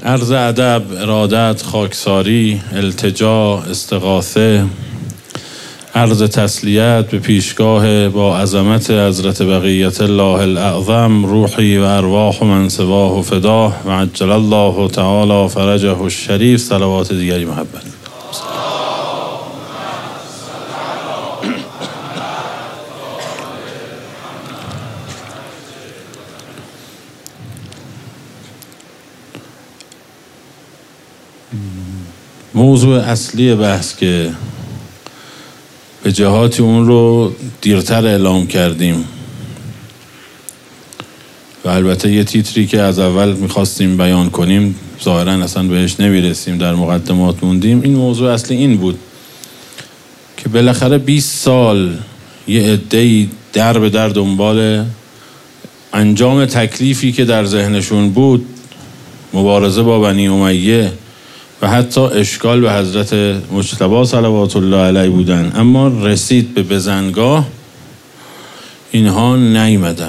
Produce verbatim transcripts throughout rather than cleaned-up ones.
عرض ادب، ارادت، خاکساری، التجا، استغاثه، عرض تسلیت به پیشگاه با عظمت حضرت بقیت الله الاعظم، روحی و ارواح من سواه و فداه و عجل الله تعالی فرجه الشریف. صلوات دیگری محبت. موضوع اصلی بحث که به جهاتی اون رو دیرتر اعلام کردیم و البته یه تیتری که از اول میخواستیم بیان کنیم ظاهراً اصلا بهش نمیرسیم، در مقدمات موندیم. این موضوع اصلی این بود که بالاخره بیست سال یه عده‌ای در به در دنبال انجام تکلیفی که در ذهنشون بود، مبارزه با بنی امیه و حتی اشکال به حضرت مجتبی صلوات الله علیه بودن، اما رسید به بزنگاه اینها نیامدن.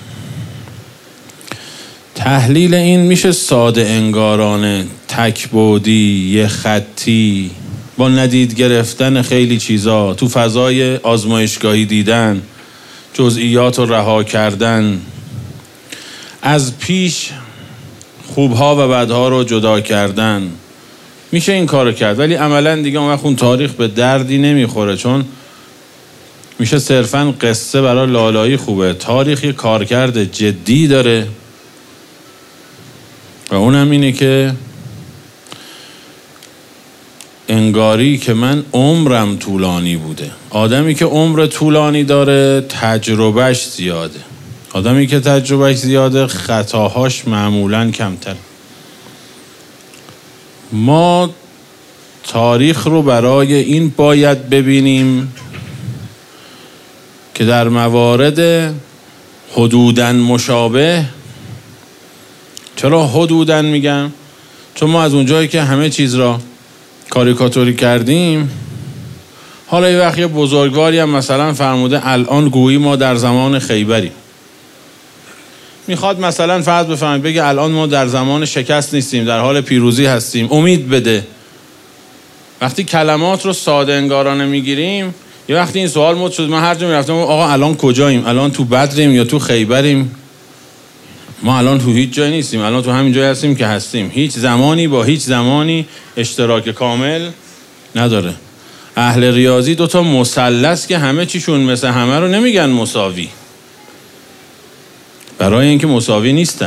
تحلیل این میشه ساده انگارانه، تکبودی، یه خطی، با ندید گرفتن خیلی چیزا، تو فضای آزمایشگاهی دیدن، جزئیات رو رها کردن، از پیش خوبها و بدها رو جدا کردن. میشه این کارو کرد، ولی عملا دیگه اون وقت اون تاریخ به دردی نمیخوره، چون میشه صرفا قصه برای لالایی خوبه. تاریخ یه کارکرد جدی داره و اونم اینه که انگاری که من عمرم طولانی بوده. آدمی که عمر طولانی داره تجربهش زیاده، آدمی که تجربهش زیاده خطاهاش معمولاً کمتر. ما تاریخ رو برای این باید ببینیم که در موارد حدوداً مشابه، چرا حدوداً میگم؟ چون ما از اونجایی که همه چیز را کاریکاتوری کردیم، حالا یه وقت یه بزرگواری هم مثلا فرموده الان گویی ما در زمان خیبریم، میخواد مثلا فرض بفهمید بگه الان ما در زمان شکست نیستیم، در حال پیروزی هستیم، امید بده. وقتی کلمات رو ساده انگارانه میگیریم، یه وقتی این سوال مد شد، من هر جا میرفتم آقا الان کجاییم؟ الان تو بدریم یا تو خیبریم؟ ما الان تو هیچ جای نیستیم، الان تو همین جای هستیم که هستیم. هیچ زمانی با هیچ زمانی اشتراک کامل نداره. اهل ریاضی دوتا مثلث که همه چیشون مثل همه رو نمیگن مساوی، برای اینکه مساوی نیستن،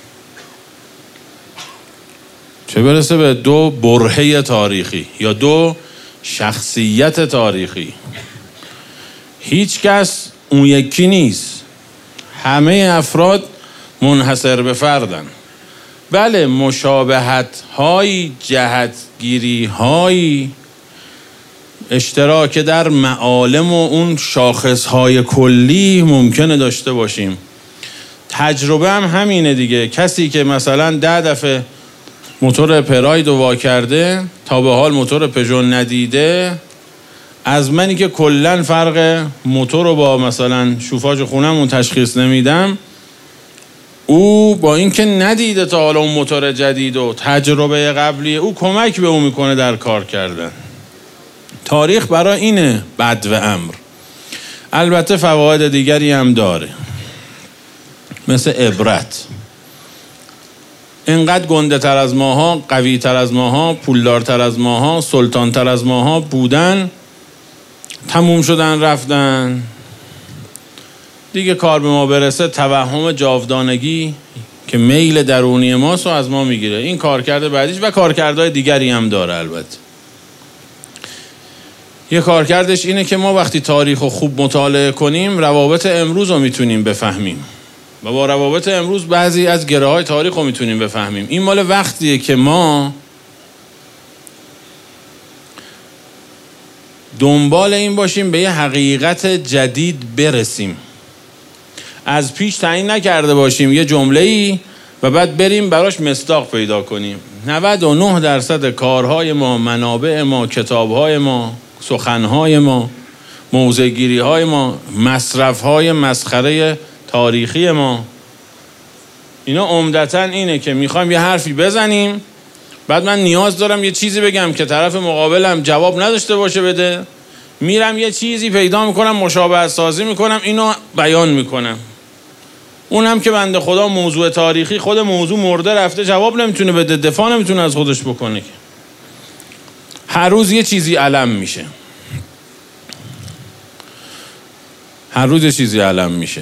چه برسه به دو برهه تاریخی یا دو شخصیت تاریخی. هیچ کس اون یکی نیست، همه افراد منحصر به فردن. بله مشابهت های، جهت گیری های، اشتراک در معالم و اون شاخص های کلی ممکنه داشته باشیم. تجربه هم همینه دیگه. کسی که مثلا ده دفعه موتور پراید رو وا کرده تا به حال موتور پژو ندیده، از منی که کلن فرق موتور رو با مثلا شوفاژ خونمون تشخیص نمیدم، او با اینکه ندیده تا حالا اون موتور جدید و تجربه قبلی او کمک به او میکنه در کار کردن. تاریخ برای اینه بدو امر. البته فواید دیگری هم داره، مثل عبرت. اینقدر گنده تر از ماها، قوی تر از ماها، پولدار تر از ماها، سلطان تر از ماها بودن، تموم شدن رفتن دیگه. کار به ما برسه توهم جاودانگی که میل درونی ماست و از ما میگیره. این کار کرده بعدیش و کارکردهای دیگری هم داره. البته یه کارکردش اینه که ما وقتی تاریخ رو خوب مطالعه کنیم روابط امروز رو میتونیم بفهمیم و با روابط امروز بعضی از گره‌های تاریخ رو میتونیم بفهمیم. این مال وقتیه که ما دنبال این باشیم به یه حقیقت جدید برسیم، از پیش تعیین نکرده باشیم یه جمله‌ای و بعد بریم براش مصداق پیدا کنیم. نود و نه درصد کارهای ما، منابع ما، کتابهای ما، سخنهای ما، موضع‌گیری‌های ما، مصرف‌های مسخره تاریخی ما، اینا عمدتاً اینه که میخوایم یه حرفی بزنیم بعد من نیاز دارم یه چیزی بگم که طرف مقابلم جواب نداشته باشه بده، میرم یه چیزی پیدا میکنم، مشابهت سازی میکنم، اینو بیان میکنم. اونم که بنده خدا موضوع تاریخی، خود موضوع مرده رفته، جواب نمیتونه بده، دفاع نمیتونه از خودش بکنه. هر روز یه چیزی علم میشه، هر روز یه چیزی علم میشه.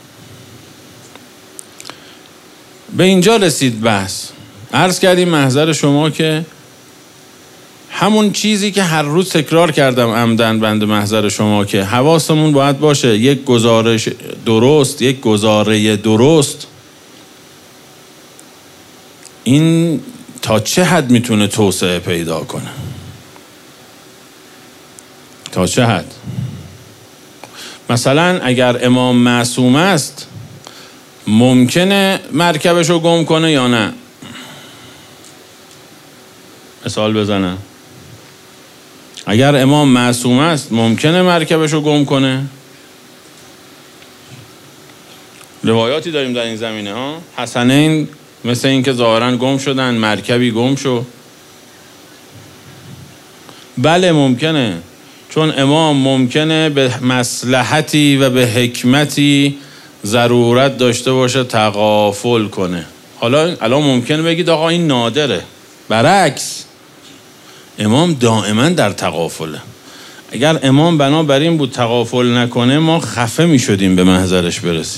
به اینجا رسید بحث. عرض کردیم محضر شما که همون چیزی که هر روز تکرار کردم عمدن بنده محضر شما که حواسمون باید باشه یک گزارش درست، یک گزاره درست، این تا چه حد میتونه توسعه پیدا کنه، تا چه حد. مثلا اگر امام معصوم است ممکنه مرکبش رو گم کنه یا نه؟ مثال بزنم، اگر امام معصوم است ممکنه مرکبش رو گم کنه؟ روایاتی داریم در این زمینه ها. حسنین مثل این که ظاهرا گم شدن، مرکبی گم شو. بله ممکنه، چون امام ممکنه به مصلحتی و به حکمتی ضرورت داشته باشه تغافل کنه. حالا الان ممکنه بگید آقا این نادره. برعکس، امام دائما در تغافله. اگر امام بنابر این بود تغافل نکنه ما خفه می شدیم به محضرش برسیم.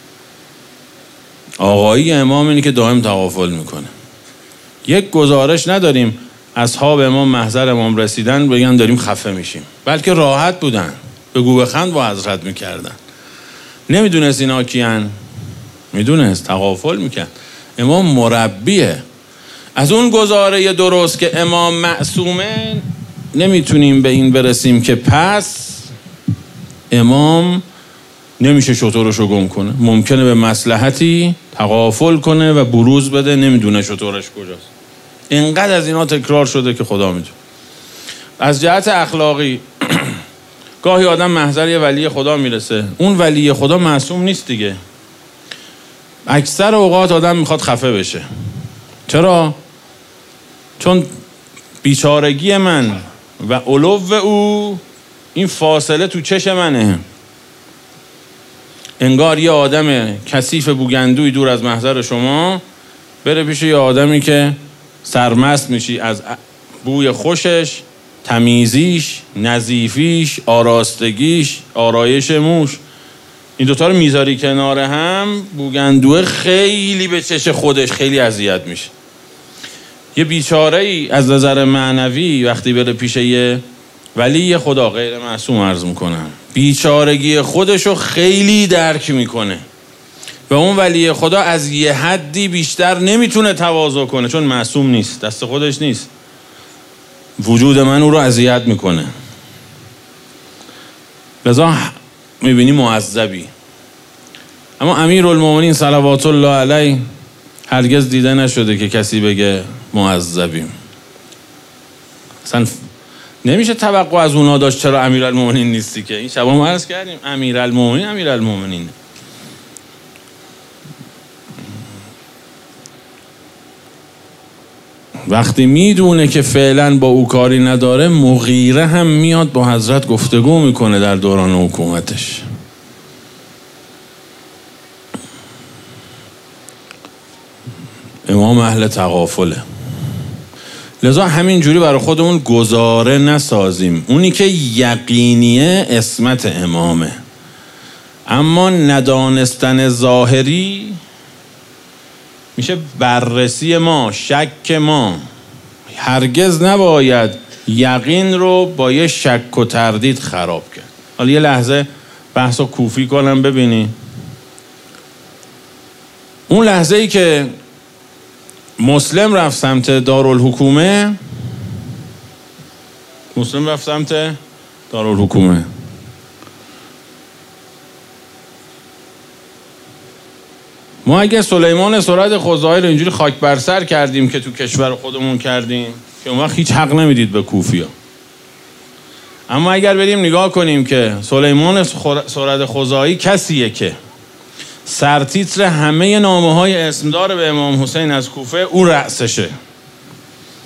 آقایی امام اینه که دائم تغافل میکنه. یک گزارش نداریم اصحاب امام محضر امام رسیدن بگن داریم خفه میشیم، بلکه راحت بودن، بگو بخند با حضرت میکردن. نمیدونست اینا کیان؟ میدونست، تغافل میکرد. امام مربیه. از اون گزاره درست که امام معصومه نمیتونیم به این برسیم که پس امام نمیشه شطورشو گم کنه. ممکنه به مصلحتی تغافل کنه و بروز بده، نمیدونه شطورش کجاست. اینقدر از اینا تکرار شده که خدا میدونه. از جهت اخلاقی گاهی آدم محضر یه ولی خدا میرسه، اون ولی خدا معصوم نیست دیگه. اکثر اوقات آدم میخواد خفه بشه. چرا؟ چون بیچارگی من و علو او این فاصله تو چش منه. انگار یه آدم کثیف بوگندوی دور از محضر شما بره پیش یه آدمی که سرمست میشی از بوی خوشش، تمیزیش، نظیفیش، آراستگیش، آرایش موش. این دوتا رو میذاری کنار هم، بوگندوه خیلی به چش خودش خیلی اذیت میشه. یه بیچاره ای از نظر معنوی وقتی بره پیش یه ولی خدا غیر معصوم عرض میکنم، بیچارگی خودشو خیلی درک میکنه و اون ولی خدا از یه حدی بیشتر نمیتونه تواضع کنه، چون معصوم نیست، دست خودش نیست. وجود من او رو اذیت میکنه. لذا میبینی معذبی. اما امیرالمومنین صلوات الله علیه هرگز دیده نشده که کسی بگه معذبیم. اصلا نمیشه توقع از اونا داشت. چرا امیرالمومنین نیستی؟ که این شبا ما عرض کردیم امیرالمومنین امیرالمومنین. وقتی میدونه که فعلا با او کاری نداره، مغیره هم میاد با حضرت گفتگو میکنه در دوران حکومتش. امام اهل تغافله. لذا همینجوری برای خودمون گزاره نسازیم. اونی که یقینیه اسمت امامه، اما ندانستن ظاهری میشه بررسی ما، شک ما. هرگز نباید یقین رو با یه شک و تردید خراب کرد. حالا یه لحظه بحث رو کوفی کنم ببینی. اون لحظه ای که مسلم رفت سمت دارالحکومه، مسلم رفت سمت دارالحکومه، ما اگه سلیمان سرد خزاعی رو اینجوری خاک بر سر کردیم که تو کشور خودمون کردیم که اون وقت هیچ حق نمیدید به کوفیا. اما اگر بریم نگاه کنیم که سلیمان سرد خزاعی کسیه که سرتیتر همه نامه های اسمدار به امام حسین از کوفه او رأسشه،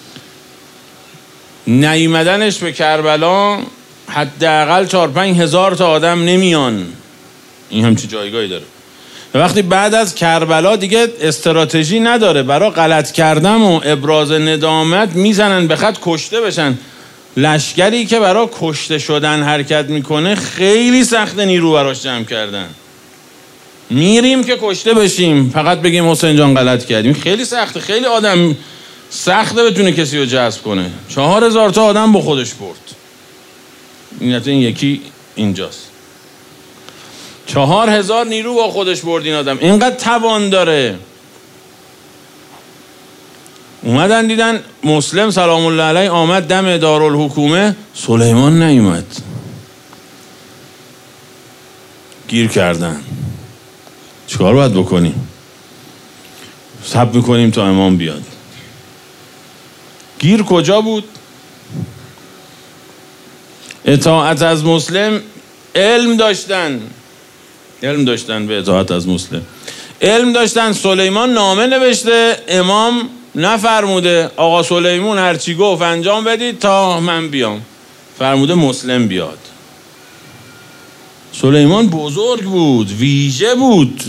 نیومدنش به کربلا حداقل چهار پنج هزار تا آدم نمیان. این همچی جایگاهی داره. وقتی بعد از کربلا دیگه استراتژی نداره، برای غلط کردن و ابراز ندامت میزنن به خط کشته بشن. لشکری که برای کشته شدن حرکت میکنه خیلی سخت نیرو براش جمع کردن. میریم که کشته بشیم، فقط بگیم حسین جان غلط کردیم. خیلی سخته، خیلی آدم سخته بتونه کسی رو جذب کنه. چهار هزار تا آدم با خودش برد. این این یکی اینجاست. چهار هزار نیرو با خودش برد این آدم. اینقدر توان داره. اومدن دیدن مسلم سلام الله علیه آمد دم دارالحکومه، سلیمان نیومد. گیر کردن. چیکار باید بکنیم؟ صبر میکنیم تا امام بیاد. گیر کجا بود؟ اطاعت از مسلم. علم داشتن علم داشتن به اطاعت از مسلم. علم داشتن. سلیمان نامه نوشته، امام نفرموده آقا سلیمان هرچی گفت انجام بدید تا من بیام. فرموده مسلم بیاد. سلیمان بزرگ بود، ویژه بود.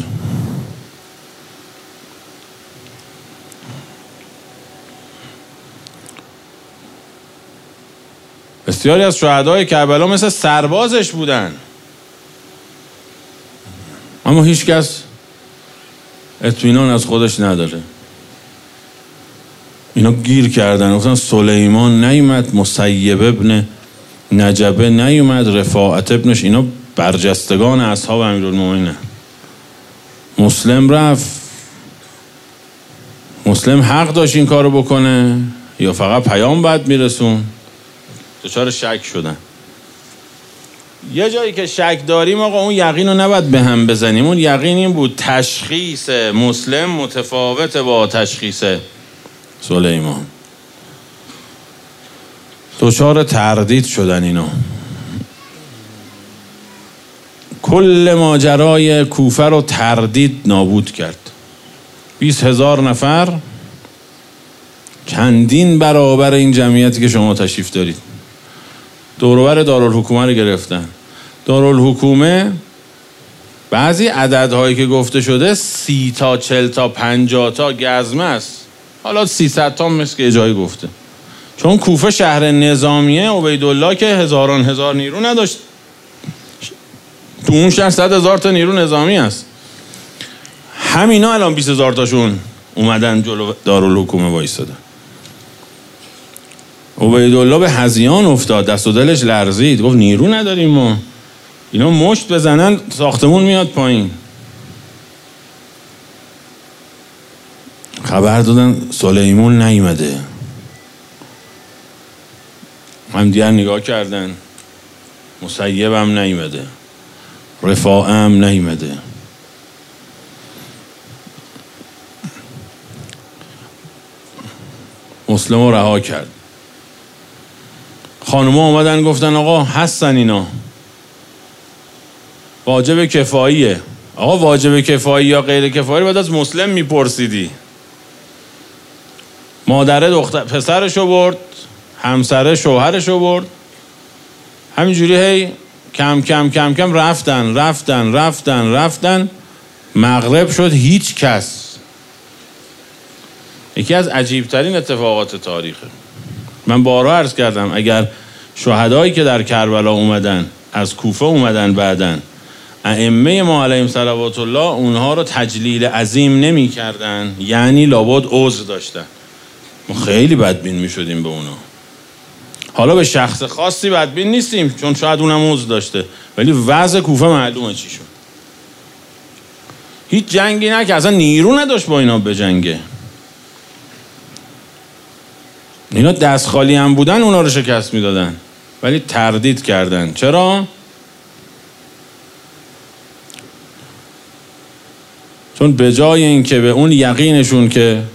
بسیاری از شهدای کربلا مثل سربازش بودن، اما هیچ کس اطمینان از خودش نداره. اینا گیر کردن، گفتن سلیمان نیومد، مسیب ابن نجبه نیومد، رفاعت ابنش، اینا برجستگان اصحاب امیرالمومنین. مسلم رفت. مسلم حق داشت این کارو بکنه یا فقط پیام بعد میرسون؟ دچار شک شدن. یه جایی که شک داریم آقا اون یقین رو نباید به هم بزنیم. اون یقین این بود تشخیص مسلم متفاوت با تشخیص سلیمان. دچار تردید شدن اینا. کل ماجرای کوفه رو تردید نابود کرد. بیست هزار نفر چندین برابر این جمعیتی که شما تشریف دارید دوروبر دارالحکومه رو گرفتن. دارالحکومه بعضی عددهایی که گفته شده سی تا چل تا پنجاه تا گزمه است. حالا سیصد تا مثل که جایی گفته. چون کوفه شهر نظامیه، عبیدالله که هزاران هزار نیرو نداشت. تو اون شهر صد هزار تا نیرو نظامی است. همینا الان بیست هزار تاشون اومدن جلو دارالحکومه وایسادن. عبیدالله به هذیان افتاد، دست و دلش لرزید، گفت نیرو نداریم ما، اینا مشت بزنن ساختمون میاد پایین. خبر دادن سلیمان نیومده. هم دیگر نگاه کردن، مسیب هم نیومده، رفاعه هم نیومده. مسلم رو رها کرد. خانوما اومدن گفتن آقا هستن اینا، واجب کفاییه. آقا واجب کفایی یا غیر کفایی باید از مسلم میپرسیدی. مادره دختر پسرشو برد، همسره شوهرشو برد، همینجوری هی کم کم کم کم رفتن رفتن رفتن رفتن مغرب شد هیچ کس. یکی از عجیبترین اتفاقات تاریخه. من بارها عرض کردم اگر شهدایی که در کربلا اومدن از کوفه اومدن بعدن ائمه ما علیهم صلوات الله اونها رو تجلیل عظیم نمی کردن، یعنی لابد عذر داشتن. ما خیلی بدبین می شدیم به اونا. حالا به شخص خاصی بدبین نیستیم چون شاید اونم عذر داشته، ولی وضع کوفه معلومه چی شد. هیچ جنگی نه که اصلا نیرو نداشت با اینا به جنگه. اینا دست خالی هم بودن اونا رو شکست میدادن، ولی تردید کردن. چرا؟ چون به جای این که به اون یقینشون که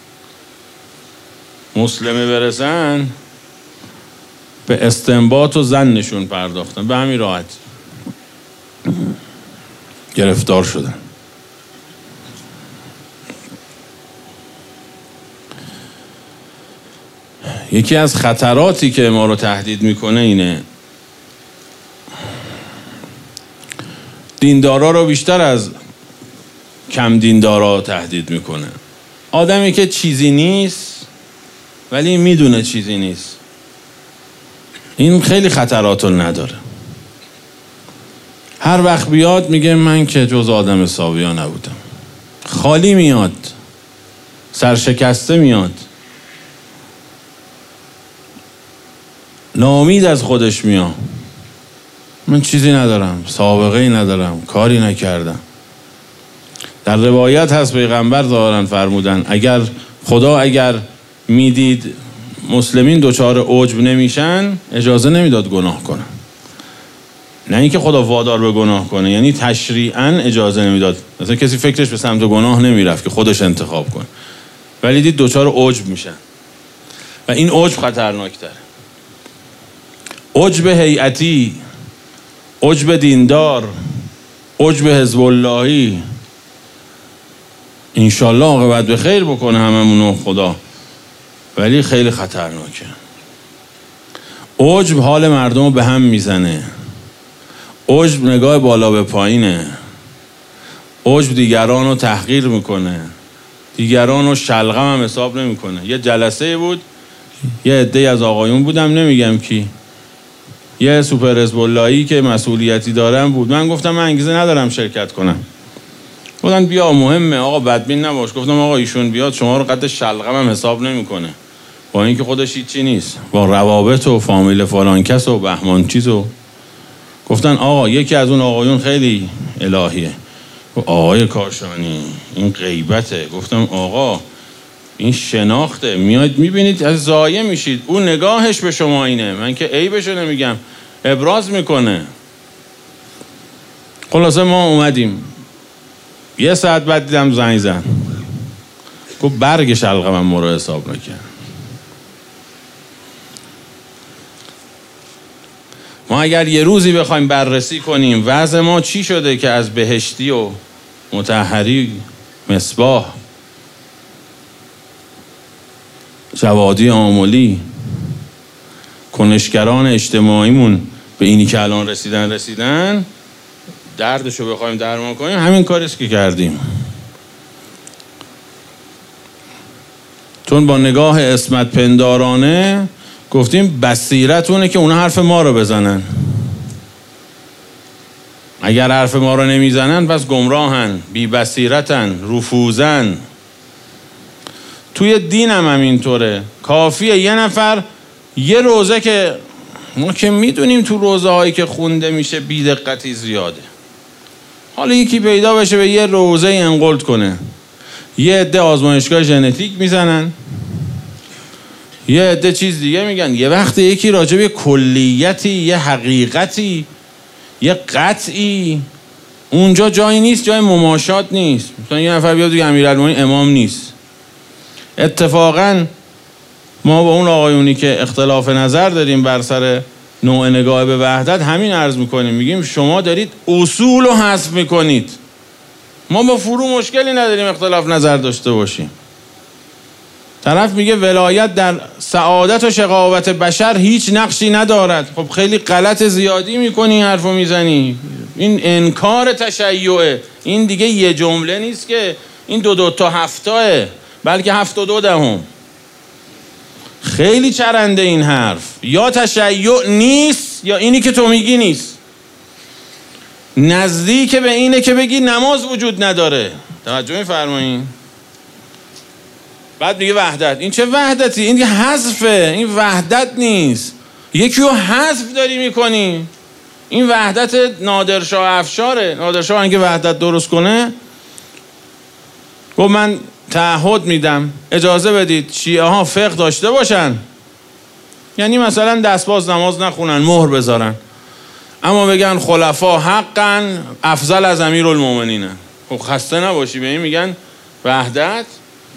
مسلمه برسن به استنباط و ظنشون پرداختن. به همین راحت گرفتار شدن. یکی از خطراتی که ما رو تهدید میکنه اینه، دیندارا رو بیشتر از کم دیندارا تهدید میکنه. آدمی که چیزی نیست ولی میدونه چیزی نیست، این خیلی خطرات رو نداره. هر وقت بیاد میگه من که جز آدم ساویا نبودم. خالی میاد، سرشکسته میاد، ناامید از خودش میاد. من چیزی ندارم، سابقه ای ندارم، کاری نکردم. در روایت هست پیغمبر ظاهرا فرمودن اگر خدا اگر میدید مسلمین دچار عجب نمیشن اجازه نمیداد گناه کنن. نه اینکه خدا وادار به گناه کنه، یعنی تشریعاً اجازه نمیداد. مثلا کسی فکرش به سمت گناه نمیرفت که خودش انتخاب کنه، ولی دید دچار عجب میشن و این عجب خطرناکتره. عجب هیئتی، عجب دیندار، عجب حزب اللهی، انشالله عاقبت به خیر بکنه هممونو خدا، ولی خیلی خطرناکه. عجب حال مردم رو به هم میزنه، عجب نگاه بالا به پایینه، عجب دیگران رو تحقیر میکنه، دیگران رو شلغم هم حساب نمیکنه. یه جلسه بود، یه عده‌ای از آقایون بودم، نمیگم کی، یه سوپر حزب اللهی که مسئولیتی دارم بود. من گفتم من انگیزه ندارم شرکت کنم. گفتن بیا مهمه آقا، بدبین نباش. گفتم آقا ایشون بیاد شما رو قد شلغم هم حساب نمیکنه، با اینکه خودش هیچی نیست، با روابط و فامیل فلان کس و بهمان چیزو. گفتن آقا یکی از اون آقایون خیلی الهیه، آقای کاشانی این غیبته. گفتم آقا این شناخته، میاد میبینید از ضایع میشید. اون نگاهش به شما اینه، من که عیبشو نمیگم، ابراز میکنه. خلاصه ما اومدیم، یه ساعت بعد دیدم زنگ زن، گفت برگ شلغمم ما رو حساب نکرد. ما اگر یه روزی بخوایم بررسی کنیم وضع ما چی شده که از بهشتی و مطهری، مصباح، جوادی آملی، کنشگران اجتماعیمون به اینی که الان رسیدن رسیدن دردشو بخوایم درمان کنیم، همین کاریست که کردیم. چون با نگاه عصمت پندارانه گفتیم بصیرتونه که اونا حرف ما رو بزنن. اگر حرف ما رو نمیزنن پس گمراهن، بی بصیرتن، رفوزن. توی دینم هم اینطوره. کافیه یه نفر یه روزه که ما که میدونیم تو روزه هایی که خونده میشه بی دقتی زیاده، حالا یکی پیدا بشه به یه روزه انقلت کنه، یه عده آزمایشگاه ژنتیک میزنن، یه عده چیز دیگه میگن. یه وقت یکی راجع به کلیتی، یه حقیقتی، یه قطعی، اونجا جایی نیست، جای مماشات نیست. مثلا یه نفر بیاد دیگه امیرالمومنین امام نیست. اتفاقا ما با اون آقایونی که اختلاف نظر داریم بر سر نوع نگاه به وحدت همین عرض میکنیم، میگیم شما دارید اصول رو حذف میکنید. ما با فرو مشکلی نداریم اختلاف نظر داشته باشیم. طرف میگه ولایت در سعادت و شقاوت بشر هیچ نقشی ندارد. خب خیلی غلط زیادی میکنی حرفو میزنی. این انکار تشیعه. این دیگه یه جمله نیست که این دو دو تا هفتاه، بلکه هفت و دو دهم. خیلی چرنده این حرف. یا تشیع نیست یا اینی که تو میگی نیست. نزدیک به اینه که بگی نماز وجود نداره. توجه می‌فرمایید؟ بعد میگه وحدت. این چه وحدتی؟ این که حذفه. این وحدت نیست. یکی رو حذف داری میکنی. این وحدت نادرشاه افشاره. نادرشاه اینکه وحدت درست کنه گفت من تعهد میدم اجازه بدید شیعه ها فقه داشته باشن، یعنی مثلا دستباز نماز نخونن، مهر بذارن، اما بگن خلفا حقا افضل از امیرالمومنینن. خب خسته نباشی به این میگن وحدت.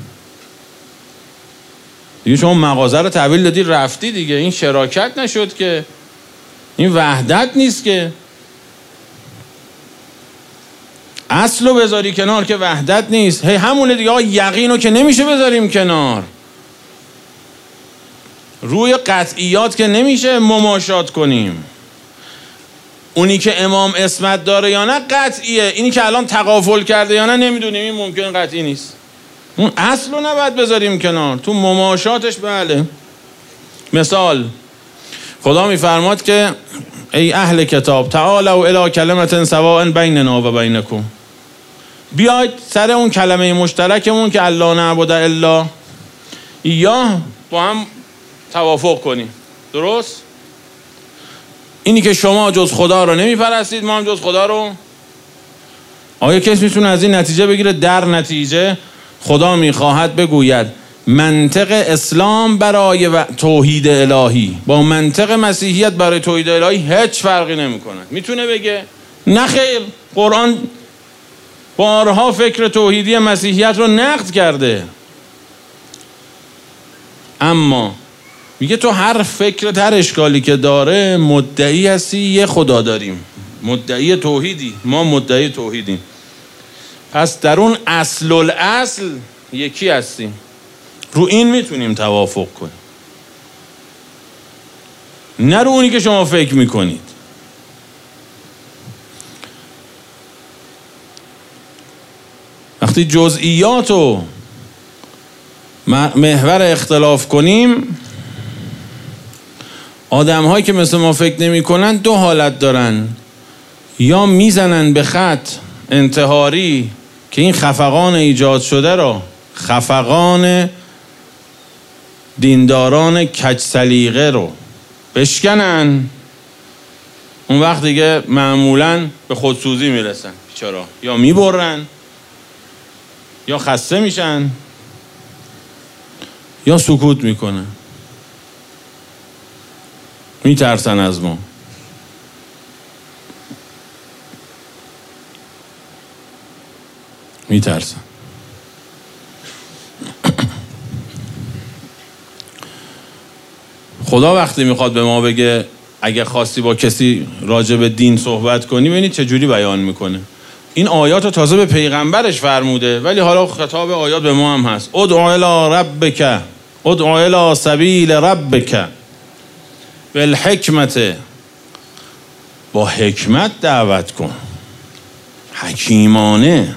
دیگه شما مغازه رو تحویل دادی رفتی دیگه، این شراکت نشد که، این وحدت نیست که. اصلو بذاری کنار که وحدت نیست. هی همونه دیگه. آقا یقینو که نمیشه بذاریم کنار. روی قطعیات که نمیشه مماشات کنیم. اونی که امام اسمت داره یا نه قطعیه، اینی که الان تغافل کرده یا نه نمیدونیم، این ممکن قطعی نیست. اون اصل رو نباید بذاریم کنار، تو مماشاتش بله. مثال خدا میفرماد که ای اهل کتاب تعالوا الی کلمة سواء بیننا و بینکم، بیاید سر اون کلمه مشترکمون که الله نعبد الا یا با هم توافق کنیم. درست؟ اینی که شما جز خدا رو نمیپرستید، ما هم جز خدا رو. آیا کسی میتونه از این نتیجه بگیره؟ در نتیجه خدا میخواهد بگوید منطق اسلام برای توحید الهی با منطق مسیحیت برای توحید الهی هیچ فرقی نمیکنه. میتونه بگه؟ نه خیر، قرآن بارها فکر توحیدی مسیحیت رو نقد کرده. اما میگه تو هر فکر، هر اشکالی که داره مدعی هستی یه خدا داریم، مدعی توحیدی، ما مدعی توحیدیم. پس در اون اصل الاصل یکی هستیم، رو این میتونیم توافق کنیم، نه رو اونی که شما فکر میکنید. وقتی جزئیات رو محور اختلاف کنیم، آدم هایی که مثل ما فکر نمی کنن دو حالت دارن، یا میزنن به خط انتحاری که این خفقان ایجاد شده رو، خفقان دینداران کج سلیقه رو بشکنن، اون وقت دیگه معمولاً به خودسوزی میرسن بیچارا، یا میبرن یا خسته میشن یا سکوت میکنن، میترسن از ما. میترسن. خدا وقتی میخواد به ما بگه اگه خواستی با کسی راجع به دین صحبت کنی، ببینید چه جوری بیان میکنه. این آیات رو تازه به پیغمبرش فرموده، ولی حالا خطاب آیات به ما هم هست. ادعو الی ربک، ادعو الی سبیل ربک بالحکمت، با حکمت دعوت کن، حکیمانه.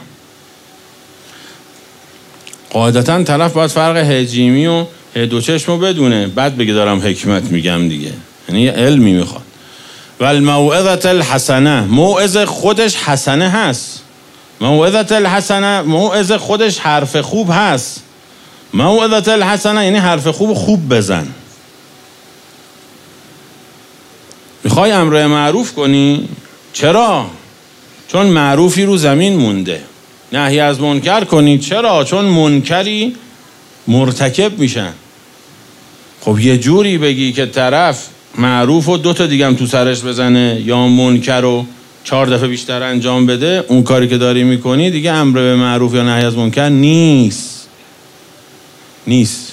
قاعدتا طرف باید فرق هجیمی و دو چشم رو بدونه، بعد بگه دارم حکمت میگم دیگه، یعنی یه علمی میخواد. و الموعظة الحسنه، موعظه خودش حسنه هست. موعظة الحسنه، موعظه خودش حرف خوب هست. موعظة الحسنه یعنی حرف خوب خوب بزن. میخوای امر معروف کنی؟ چرا؟ چون معروفی رو زمین مونده. نهی از منکر کنی؟ چرا؟ چون منکری مرتکب میشن. خب یه جوری بگی که طرف معروف و دو تا دیگه هم تو سرش بزنه یا منکر رو چهار دفعه بیشتر انجام بده، اون کاری که داری میکنی دیگه امر به معروف یا نهی از منکر نیست. نیست.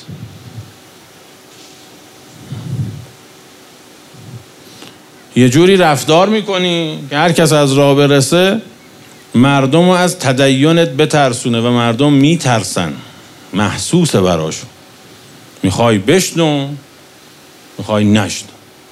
یه جوری رفتار میکنی که هر کس از راه برسه مردم رو از تدینت بترسونه و مردم میترسن، محسوسه براشون. میخوای بشنو، میخوای نشنو.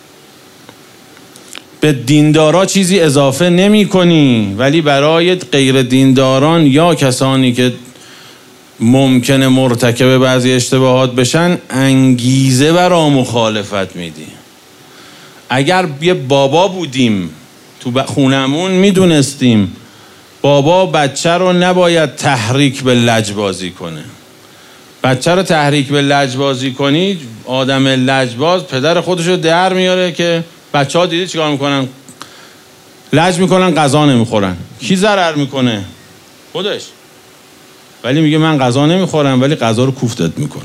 به دیندارا چیزی اضافه نمی کنی، ولی برای غیر دینداران یا کسانی که ممکنه مرتکب بعضی اشتباهات بشن انگیزه برای مخالفت میدی. اگر یه بابا بودیم تو خونمون میدونستیم بابا بچه رو نباید تحریک به لجبازی کنه. بچه رو تحریک به لجبازی کنی، آدم لجباز پدر خودش رو در میاره که بچه ها دیدی چیکار میکنن؟ لج میکنن، غذا نمیخورن. کی ضرر میکنه؟ خودش. ولی میگه من غذا نمیخورم ولی غذا رو کوفتت میکنم.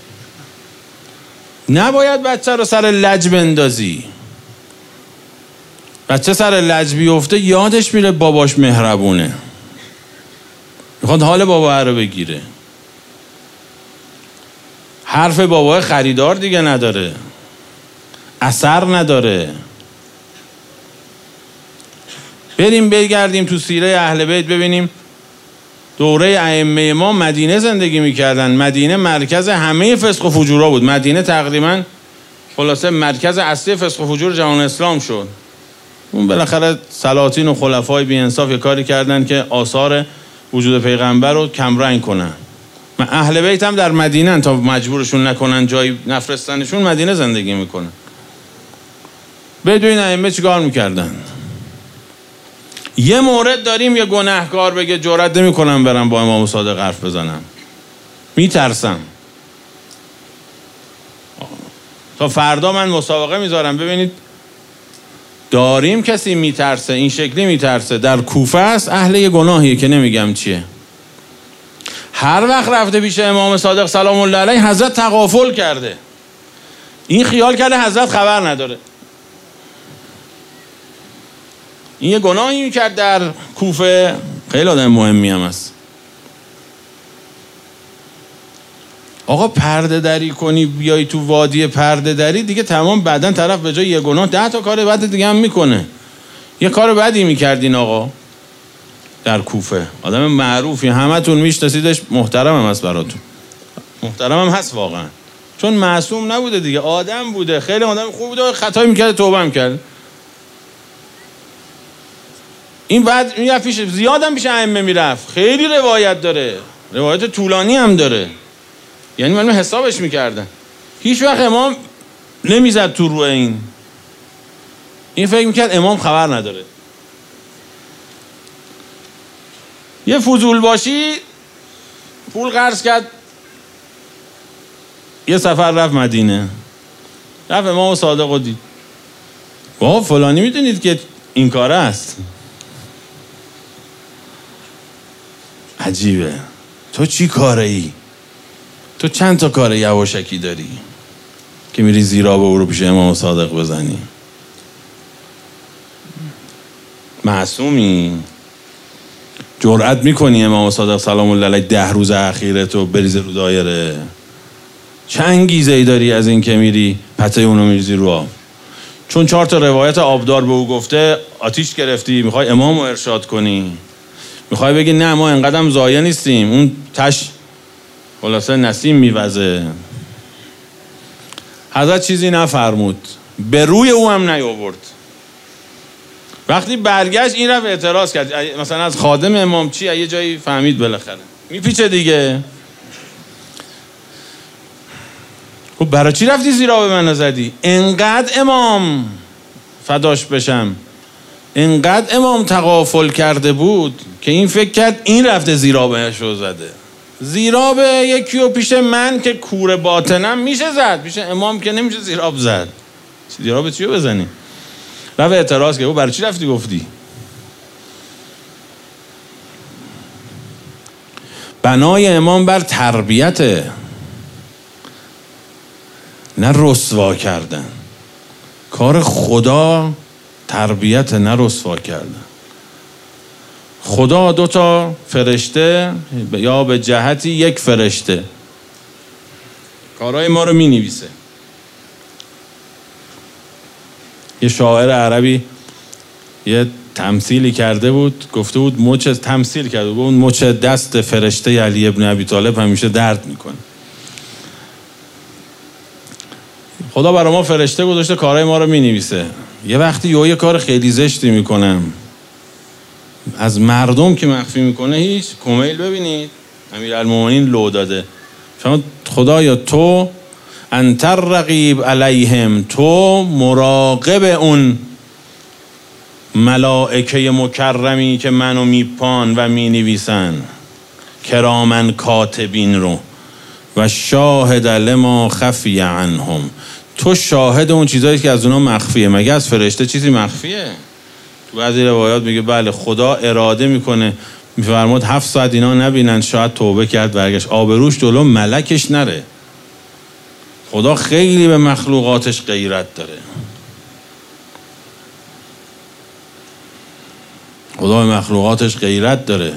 نباید بچه رو سر لج بندازی. بچه سر لج بیفته یادش میره باباش مهربونه، میخواد حال بابا رو بگیره. حرف بابا خریدار دیگه نداره، اثر نداره. بریم بگردیم تو سیره اهل بیت ببینیم دوره ائمه ما مدینه زندگی میکردن. مدینه مرکز همه فسق و فجورا بود. مدینه تقریبا خلاصه مرکز اصلی فسق و فجور جهان اسلام شد. اون بالاخره سلاطین و خلفای بی انصاف یه کاری کردن که آثار وجود پیغمبر رو کمرنگ کنن. من اهل بیت هم در مدینه تا مجبورشون نکنن جایی نفرستنشون مدینه زندگی میکنن. بدون ائمه چیکار میکردن؟ یه مورد داریم یه گناهکار بگه جرئت نمیکنم برم با امام صادق حرف بزنم، میترسم. تا فردا من مسابقه میذارم ببینید داریم کسی میترسه این شکلی میترسه. در کوفه است، اهل یه گناهیه که نمیگم چیه. هر وقت رفته پیش امام صادق سلام الله علیه حضرت تغافل کرده. این خیال کرده حضرت خبر نداره. این یه گناهی میکرد در کوفه، خیلی آدم مهمی هم است. آقا پرده دری کنی بیای تو وادی پرده دری دیگه تمام، بعدن طرف به جای یه گناه ده تا کار بد دیگه هم میکنه. یه کار بدی میکردین آقا در کوفه، آدم معروفی، همتون میشناسیدش، محترم هم هست براتون، محترم هم هست واقعا، چون معصوم نبوده دیگه، آدم بوده، خیلی آدم خوب بوده، خطایی میکرد توبه هم کرد. این بعد میرفت پیش، زیادم پیش ائمه میرفت، خیلی روایت داره، روایت طولانی هم داره، یعنی من حسابش میکردن. هیچ وقت امام نمیزد تو روی این این فکر میکرد امام خبر نداره. یه فضول باشی پول قرض کرد، یه سفر رفت مدینه، رفت امام صادق رو دید، واو فلانی میدونید که این کاره است. عجیبه، تو چی کاره ای؟ تو چند تا کار یواشکی داری که میری زیرا به او رو پیش امام صادق بزنی؟ معصومی؟ جرأت میکنی امام صادق سلام الله علیه ده روز اخیره تو بریزه رو دایره؟ چه انگیزه ای داری از این که میری پته اونو میریزی رو آب؟ چون چهار تا روایت آبدار به او گفته آتیش گرفتی، میخوای امام رو ارشاد کنی، میخوای بگی نه ما انقدرم ضایع نیستیم، اون تش خلاصه نسیم میوزه. حضرت چیزی نفرمود، به روی او هم نیاورد. وقتی برگشت این رفت اعتراض کرد، مثلا از خادم امام چی یه جایی فهمید بالاخره میپیچه دیگه. خب برای چی رفتی زیرا به من نزدی؟ انقدر امام فداش بشم، انقدر امام تغافل کرده بود که این فکر کرد این رفته زیرا بهش رو زده. زیرا به یکی و پیش من که کور باطنم میشه زد، پیش امام که نمیشه زیراب زد. زیرا به چیو بزنی؟ رفت اعتراض کرد، برای چی رفتی گفتی؟ بنای امام بر تربیته، نه رسوا کردن. کار خدا تربیت، نه رسوا کردن. خدا دو تا فرشته یا به جهتی یک فرشته کارهای ما رو می نویسه. یه شاعر عربی یه تمثیلی کرده بود، گفته بود مچ تمثیل کرده بود، اون مچ دست فرشته علی ابن ابی طالب همیشه درد میکنه. خدا برای ما فرشته گذاشته کارهای ما رو می نویسه. یه وقتی یه, یه کار خیلی زشتی میکنم، از مردم که مخفی میکنه، هیچ کمیل ببینید امیرالمومنین لو داده، شما خدایا تو انت الرقیب علیهم، تو مراقب اون ملائکه مکرمی که منو میپان و مینویسن، کرامن کاتبین رو، و شاهد لما خفی عنهم، تو شاهد اون چیزایی که از اونا مخفیه. مگه از فرشته چیزی مخفیه؟ تو بعضی روایات میگه بله خدا اراده میکنه، میفرماد هفت ساعت اینا نبینن، شاید توبه کرد برگشت، آبروش جلو ملکش نره. خدا خیلی به مخلوقاتش غیرت داره. خدا به مخلوقاتش غیرت داره.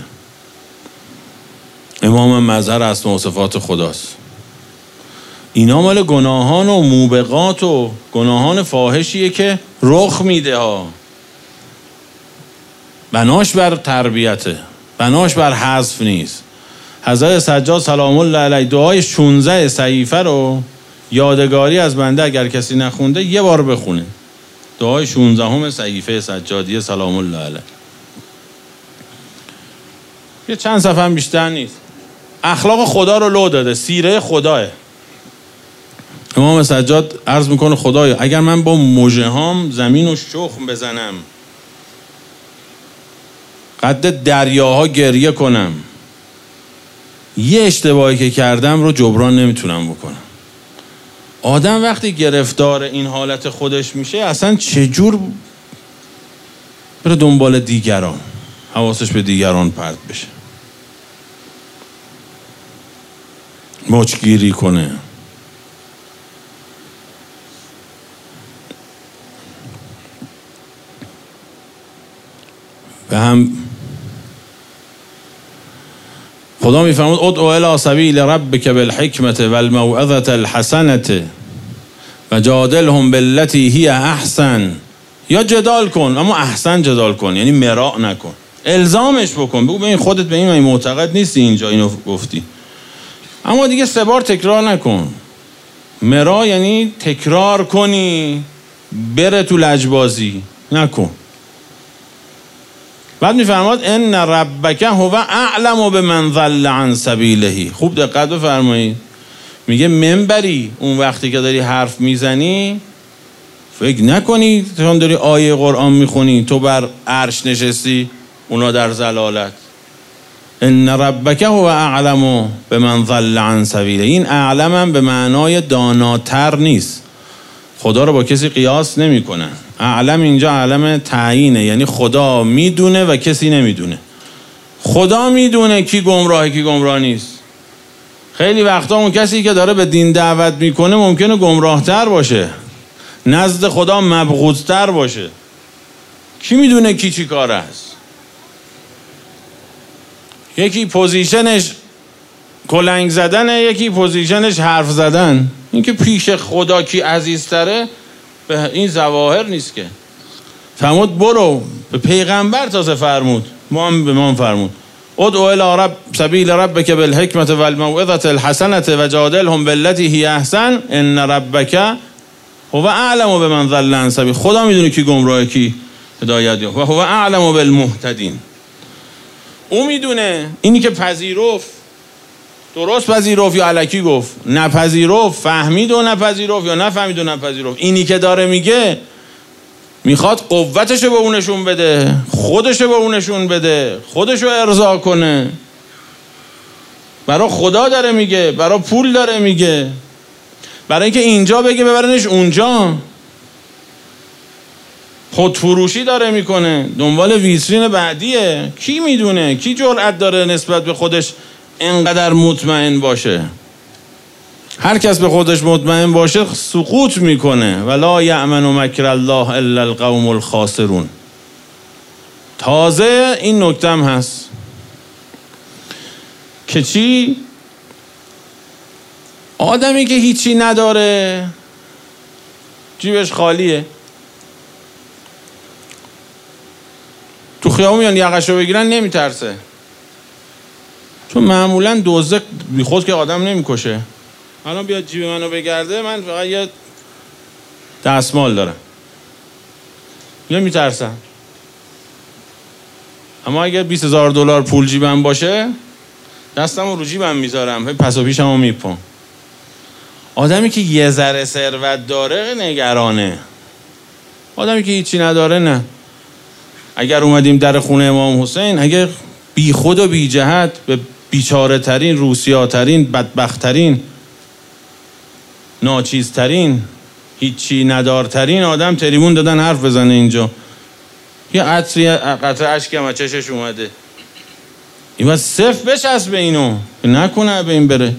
امام مظهر اسماء و صفات خداست. اینا مال گناهان و موبقات و گناهان فاحشیه که رخ میده ها. بناش بر تربیته، بناش بر حذف نیست. حضرت سجاد سلام الله علیه دعای شانزده صحیفه رو یادگاری از بنده اگر کسی نخونده یه بار بخونه. دعای شانزدهم صحیفه سجادی سلام الله علیه. یه چند صفحه هم بیشتر نیست. اخلاق خدا رو لو داده، سیره خداه. امام سجاد عرض میکنه خدایا اگر من با مژه هام زمین و شخم بزنم، قد دریاها گریه کنم، یه اشتباهی که کردم رو جبران نمیتونم بکنم. آدم وقتی گرفتار این حالت خودش میشه اصلا چجور بره دنبال دیگران، حواسش به دیگران پرت بشه، مچگیری کنه. و هم خدا میفرمود ادعو الی سبیل ربک بالحکمة والموعظة الحسنة و جادلهم بالتي هی احسن. یا جدال کن اما احسن جدال کن، یعنی مراء نکن، الزامش بکن، بگو ببین خودت به این معتقد نیستی اینجا اینو گفتی، اما دیگه سه بار تکرار نکن. مراء یعنی تکرار کنی، بره تو لجبازی نکن. بعد میفرماد ان ربک هو اعلم بمن ضل عن سبیله. خوب دقت بفرمایید، میگه منبری اون وقتی که داری حرف میزنی فکر نکنی چون داری آیه قرآن میخونی تو بر عرش نشستی اونا در ضلالت. ان ربک هو اعلم بمن ضل عن سبیله. این اعلم هم به معنای داناتر نیست، خدا رو با کسی قیاس نمی کنن. اعلم اینجا اعلم تعیینه، یعنی خدا میدونه و کسی نمیدونه. خدا میدونه کی گمراهه کی گمراه نیست. خیلی وقتا اون کسی که داره به دین دعوت میکنه ممکنه گمراهتر باشه، نزد خدا مبغوضتر باشه. کی میدونه کی چی کار است؟ یکی پوزیشنش کلنگ زدنه، یکی پوزیشنش حرف زدن. اینکه پیش خدا کی عزیزتره به این ظواهر نیست که. فرمود برو به پیغمبر تازه فرمود، ما هم به ما فرمود ادعو الی رب سبیل ربک بالحکمة والموعظة الحسنة و جادلهم بالتي هی احسن ان ربک هو اعلم بمن ضل عن سبیل. خدا میدونه کی گمراهه کی هدایت یافته و هو اعلم بالمهتدین. او میدونه. اینی که پذیرفت درست پذیرفت یا الکی گفت، نپذیرفت فهمید و نپذیرفت یا نفهمید و نپذیرفت، اینی که داره میگه میخواد قوتشو به اونشون بده، خودشو به اونشون بده، خودشو ارضا کنه. برای خدا داره میگه، برای پول داره میگه، برای اینکه اینجا بگه ببرنش اونجا. خودفروشی داره میکنه، دنبال ویترین بعدیه. کی میدونه؟ کی جرأت داره نسبت به خودش اینقدر مطمئن باشه؟ هر کس به خودش مطمئن باشه سقوط میکنه. ولا یأمن مکر الله الا القوم الخاسرون. تازه این نکته هم هست که چی؟ آدمی که هیچی نداره جیبش خالیه، تو خیابون میان یقشو بگیرن نمیترسه، چون معمولا دزد بی خود که آدم نمیکشه. الان بیاد جیب منو بگرده من فقط یه دستمال دارم نمیترسم. اما اگر بیست هزار دلار پول جیبم باشه دستمو رو جیبم میذارم، پس و پیشمو میپم. آدمی که یه ذره ثروت داره نگرانه، آدمی که هیچی نداره نه. اگر اومدیم در خونه امام حسین، اگر بی خود و بی جهت به بیچاره ترین، روسیا ترین، بدبخت ترین، ناچیز ترین، هیچی ندارترین آدم تریمون دادن حرف بزنه اینجا، یه قطری قطره اشکم از چشش اومده، این باید صفر بچسب به اینو نکنه به این بره،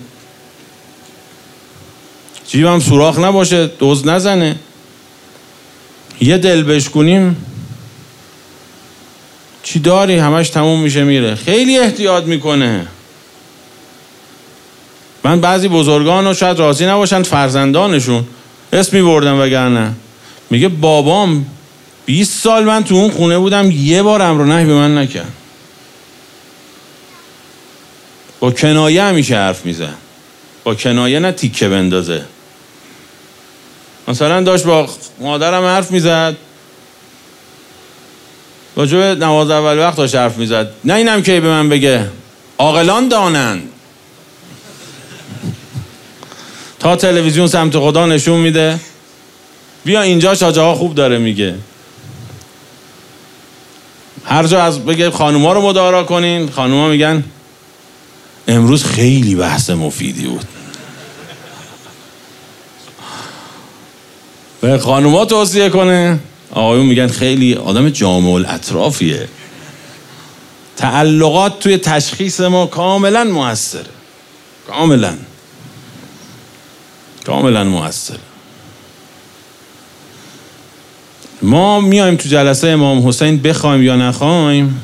جیبم سوراخ نباشه، دزد نزنه. یه دل بشکنیم چی داری همش تموم میشه میره. خیلی احتیاط میکنه. من بعضی بزرگان رو شاید راضی نباشن فرزندانشون اسم میبردم وگرنه، میگه بابام بیست سال من تو اون خونه بودم یه بار امر و نهی به من نکرد. با کنایه همیشه حرف میزن، با کنایه نه تیکه بندازه. مثلا داشت با مادرم حرف میزد، راجع به نماز اول وقت داشت حرف میزد. نه اینم که به من بگه عاقلان دانند، تا تلویزیون سمت خدا نشون میده، بیا اینجا شاجه ها خوب داره میگه. هر جا از بگه خانوما رو مدارا کنین، خانوما میگن امروز خیلی بحث مفیدی بود. به خانوما توصیه کنه، آقایون میگن خیلی آدم جامع الاطرافیه. تعلقات توی تشخیص ما کاملا موثره، کاملا کاملا موثره. ما میایم تو جلسه امام حسین بخوایم یا نخوایم،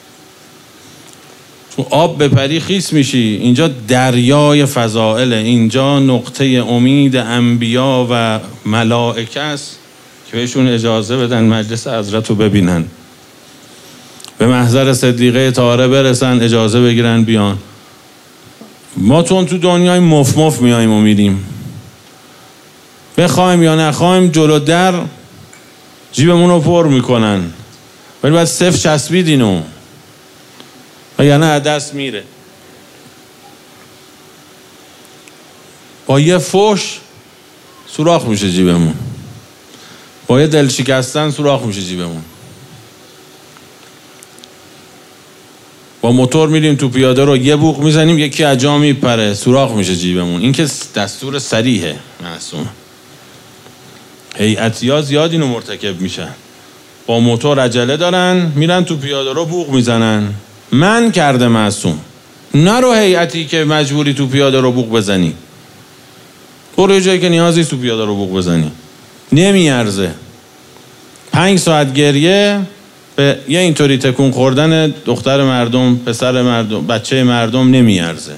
تو آب بپری خیس میشی. اینجا دریای فضائله، اینجا نقطه امید انبیا و ملائکه است که بهشون اجازه بدن مجلس حضرت رو ببینن، به محضر صدیقه طاهره برسن، اجازه بگیرن بیان. ما تون تو دنیای مف مف میاییم و میریم، بخوایم یا نخوایم جلو در جیبمون رو پر میکنن، ولی باید صفر چسبید اینو و یعنی عدس میره. با یه فوش سوراخ میشه جیبمون، با یه دل شکستن سوراخ میشه جیبمون. با موتور میریم تو پیاده رو یه بوق میزنیم یکی از جا میپره سوراخ میشه جیبمون. این که دستور صریحه معصوم. هیئتی‌ها زیاد اینو مرتکب میشن، با موتور عجله دارن میرن تو پیاده رو بوق میزنن. من کرده معصوم، نرو هیئتی که مجبوری تو پیاده رو بوق بزنی، برو جایی که نیازی تو پیاده رو بوق بزنی، نمیارزه. پنج ساعت گریه به یه اینطوری تکون خوردن دختر مردم، پسر مردم، بچه مردم نمیارزه.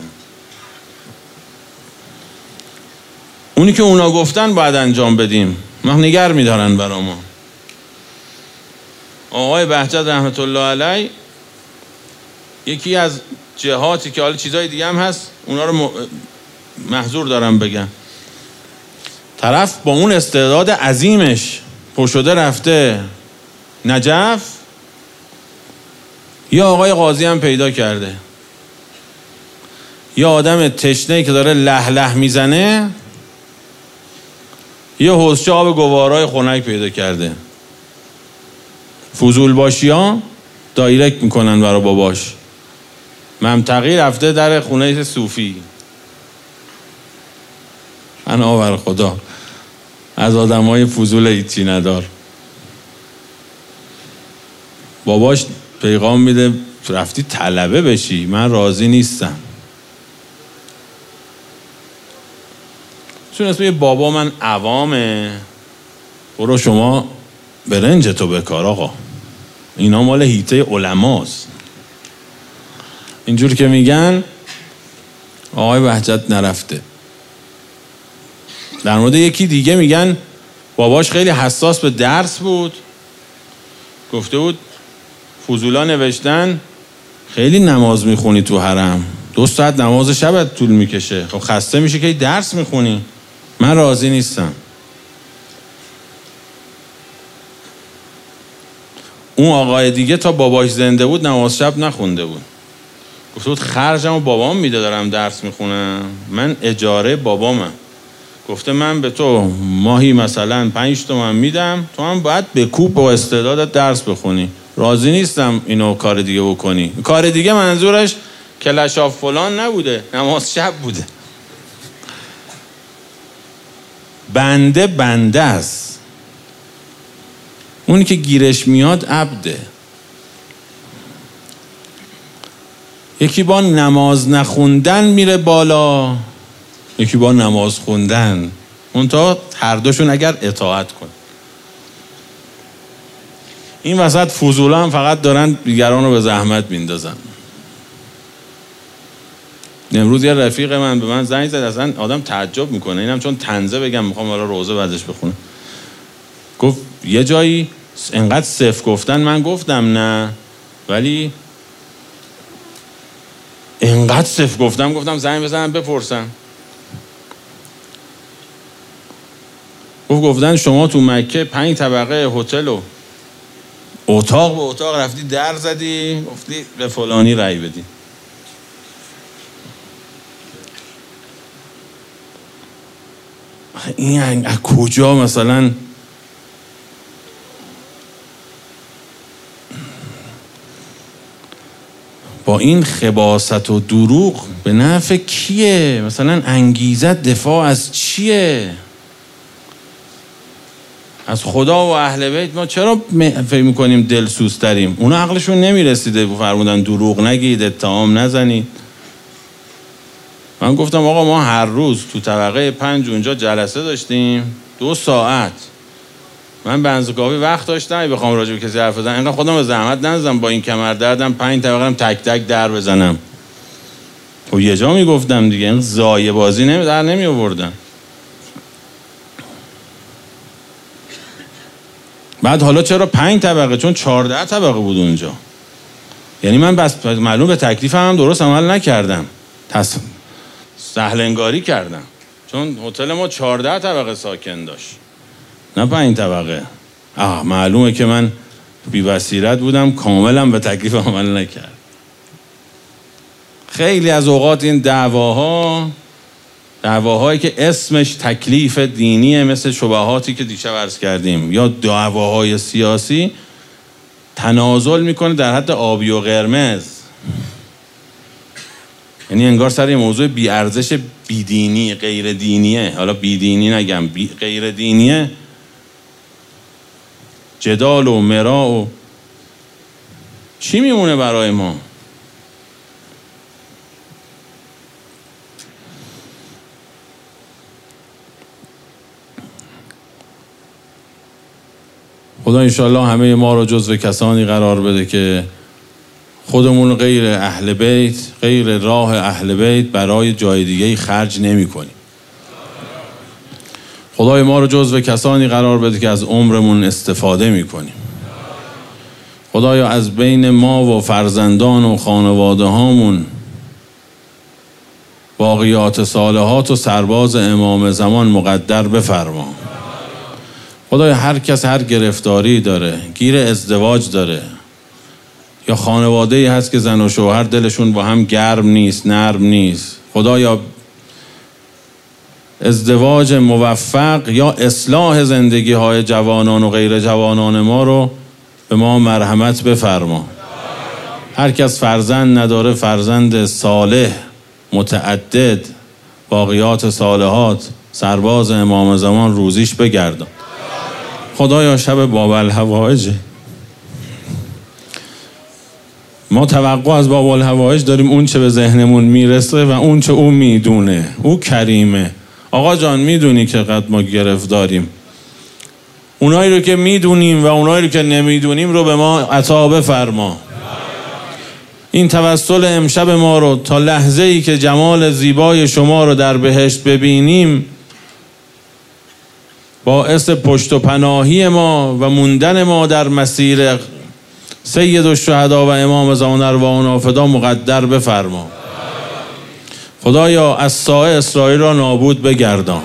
اونی که اونا گفتن باید انجام بدیم، ما نگر میدارن برا ما. آقای بهجت رحمت الله علیه یکی از جهاتی که حالا چیزای دیگه هم هست اونا رو محضور دارم بگم، طرف با اون استعداد عظیمش پشده رفته نجف، یا آقای قاضی هم پیدا کرده، یا آدم تشنه‌ای که داره له له میزنه، یه حوضچه آب گوارای خنک پیدا کرده. فضول باشی ها دایرکت میکنن برای باباش، ممتقی رفته در خونه صوفی. انا بر خدا از آدم های فضول هیچی ندار. باباش پیغام میده رفتی طلبه بشی، من راضی نیستم. چون اسم بابا من عوامه، برو شما برنج تو بکار آقا، اینا مال هیته علماست. اینجور که میگن آقای بهجت نرفته. در مورد یکی دیگه میگن باباش خیلی حساس به درس بود، گفته بود فضولا نوشتن خیلی نماز میخونی تو حرم، دو ساعت نماز شبت طول میکشه، خب خسته میشه که درس میخونی، من راضی نیستم. اون آقای دیگه تا باباش زنده بود نماز شب نخونده بود، گفته بود خرجمو بابام میده دارم درس میخونم، من اجاره بابامم. گفته من به تو ماهی مثلا پنج تومن میدم، تو هم باید به کوب و استعدادت درس بخونی. راضی نیستم اینو کار دیگه بکنی. کار دیگه منظورش کلشاف فلان نبوده، نماز شب بوده. بنده بنده است، اونی که گیرش میاد عبده. یکی با نماز نخوندن میره بالا، یکی با نماز خوندن. منتها هر دوشون اگر اطاعت کن. این وسط فضولا هم فقط دارن دیگران رو به زحمت میندازن. امروز یه رفیق من به من زنگ زد، اصلا آدم تعجب میکنه، اینم چون طنزه بگم میخوام حالا روزه بعدش بخونم. گفت یه جایی انقدر صف گفتن، من گفتم نه، ولی انقدر صف گفتم گفتم زنگ بزنم بپرسم. گفت گفتن شما تو مکه پنج طبقه هتل و اتاق به اتاق رفتی در زدی گفتی به فلانی رأی بدی. این از کجا مثلا با این خباثت و دروغ به نفع کیه؟ مثلا انگیزت دفاع از چیه؟ از خدا و اهل بیت ما چرا فکر میکنیم دلسوزتریم؟ اونا عقلشون نمیرسیده فرمودن دروغ نگید، اتهام نزنید. من گفتم آقا ما هر روز تو طبقه پنج اونجا جلسه داشتیم دو ساعت. من بنز کافی وقت داشتم بخوام راجع به کسی حرف بزنم اینقدر خودم به زحمت نزدم با این کمر دردم پنج طبقه تک تک در بزنم. و یه جا میگفتم دیگه این زایه بازی نمی در نمی آوردن. بعد حالا چرا پنج طبقه؟ چون چهارده طبقه بود اونجا. یعنی من بس معلوم به تکلیفم هم درست عمل نکردم، تص... سهل انگاری کردم، چون هتل ما چهارده طبقه ساکن داشت نه پنج طبقه. آه معلومه که من بی بصیرت بودم، کاملا به تکلیف عمل نکرد. خیلی از اوقات این دعواها دعواهایی که اسمش تکلیف دینیه، مثل شبهاتی که دیشب عرض کردیم، یا دعواهای سیاسی، تنازل میکنه در حد آبی و قرمز. یعنی انگار سر یه موضوع بی ارزش بی دینی غیر دینیه، حالا بی دینی نگم، بی غیر دینیه، جدال و مرا و چی میمونه برای ما؟ خدا انشالله همه ما رو جزو کسانی قرار بده که خودمون غیر اهل بیت، غیر راه اهل بیت برای جای دیگه خرج نمی کنیم. خدای ما رو جزو کسانی قرار بده که از عمرمون استفاده می کنیم. خدایا از بین ما و فرزندان و خانواده هامون باقیات صالحات و سرباز امام زمان مقدر بفرما. خدایا هر کس هر گرفتاری داره، گیر ازدواج داره، یا خانواده‌ای هست که زن و شوهر دلشون با هم گرم نیست، نرم نیست، خدایا ازدواج موفق یا اصلاح زندگی های جوانان و غیر جوانان ما رو به ما مرحمت بفرما. هر کس فرزند نداره فرزند صالح متعدد باقیات صالحات سرباز امام زمان روزیش بگردان. خدایا شب باب الحوائجه، ما توقع از باب الحوائج داریم اون چه به ذهنمون میرسه و اون چه او میدونه. او کریمه. آقا جان میدونی که قد ما گرفتاریم، اونایی رو که میدونیم و اونایی رو که نمیدونیم رو به ما عطا بفرما. این توسل امشب ما رو تا لحظه ای که جمال زیبای شما رو در بهشت ببینیم باعث پشت و پناهی ما و موندن ما در مسیر سید الشهدا و امام زمان ارواحنا فدا مقدر بفرما. خدایا از سایه اسرائیل را نابود بگردان.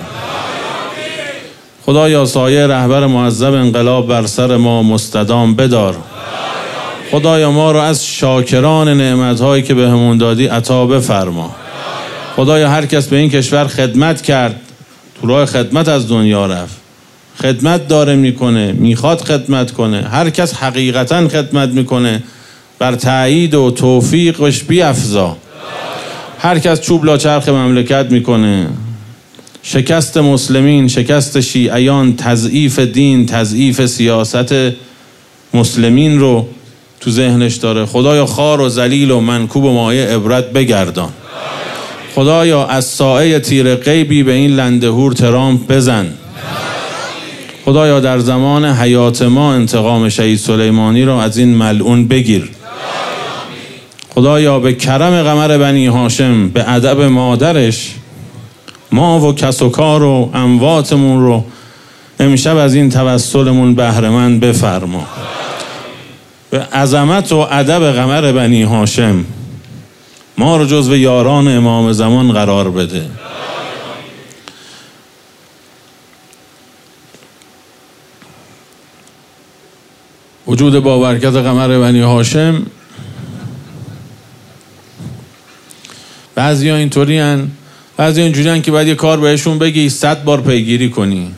خدایا سایه رهبر معذب انقلاب بر سر ما مستدام بدار. خدایا ما را از شاکران نعمت‌هایی که بهمون دادی عطا بفرما. خدایا هر کس به این کشور خدمت کرد، تو راه خدمت از دنیا رفت، خدمت داره میکنه، میخواد خدمت کنه، هر کس حقیقتا خدمت میکنه بر تأیید و توفیقش بیفزا. هر کس چوب لاچرخ مملکت میکنه، شکست مسلمین، شکست شیعیان، تضعیف دین، تضعیف سیاست مسلمین رو تو ذهنش داره، خدایا خار و ذلیل و منکوب و مایه عبرت بگردان. خدایا از سایه تیر غیبی به این لندهور ترامپ بزن. خدایا در زمان حیات ما انتقام شهید سلیمانی را از این ملعون بگیر. خدایا به کرم قمر بنی هاشم، به ادب مادرش، ما و کس و کار و امواتمون رو امشب از این توسلمون بهره‌مند بفرما. به عظمت و ادب قمر بنی هاشم ما رو جزو یاران امام زمان قرار بده. وجود بابرکت قمر بنی هاشم، بعضی ها اینطوری هن، بعضی ها اینجوری هن که باید یه کار بهشون بگی صد بار پیگیری کنی.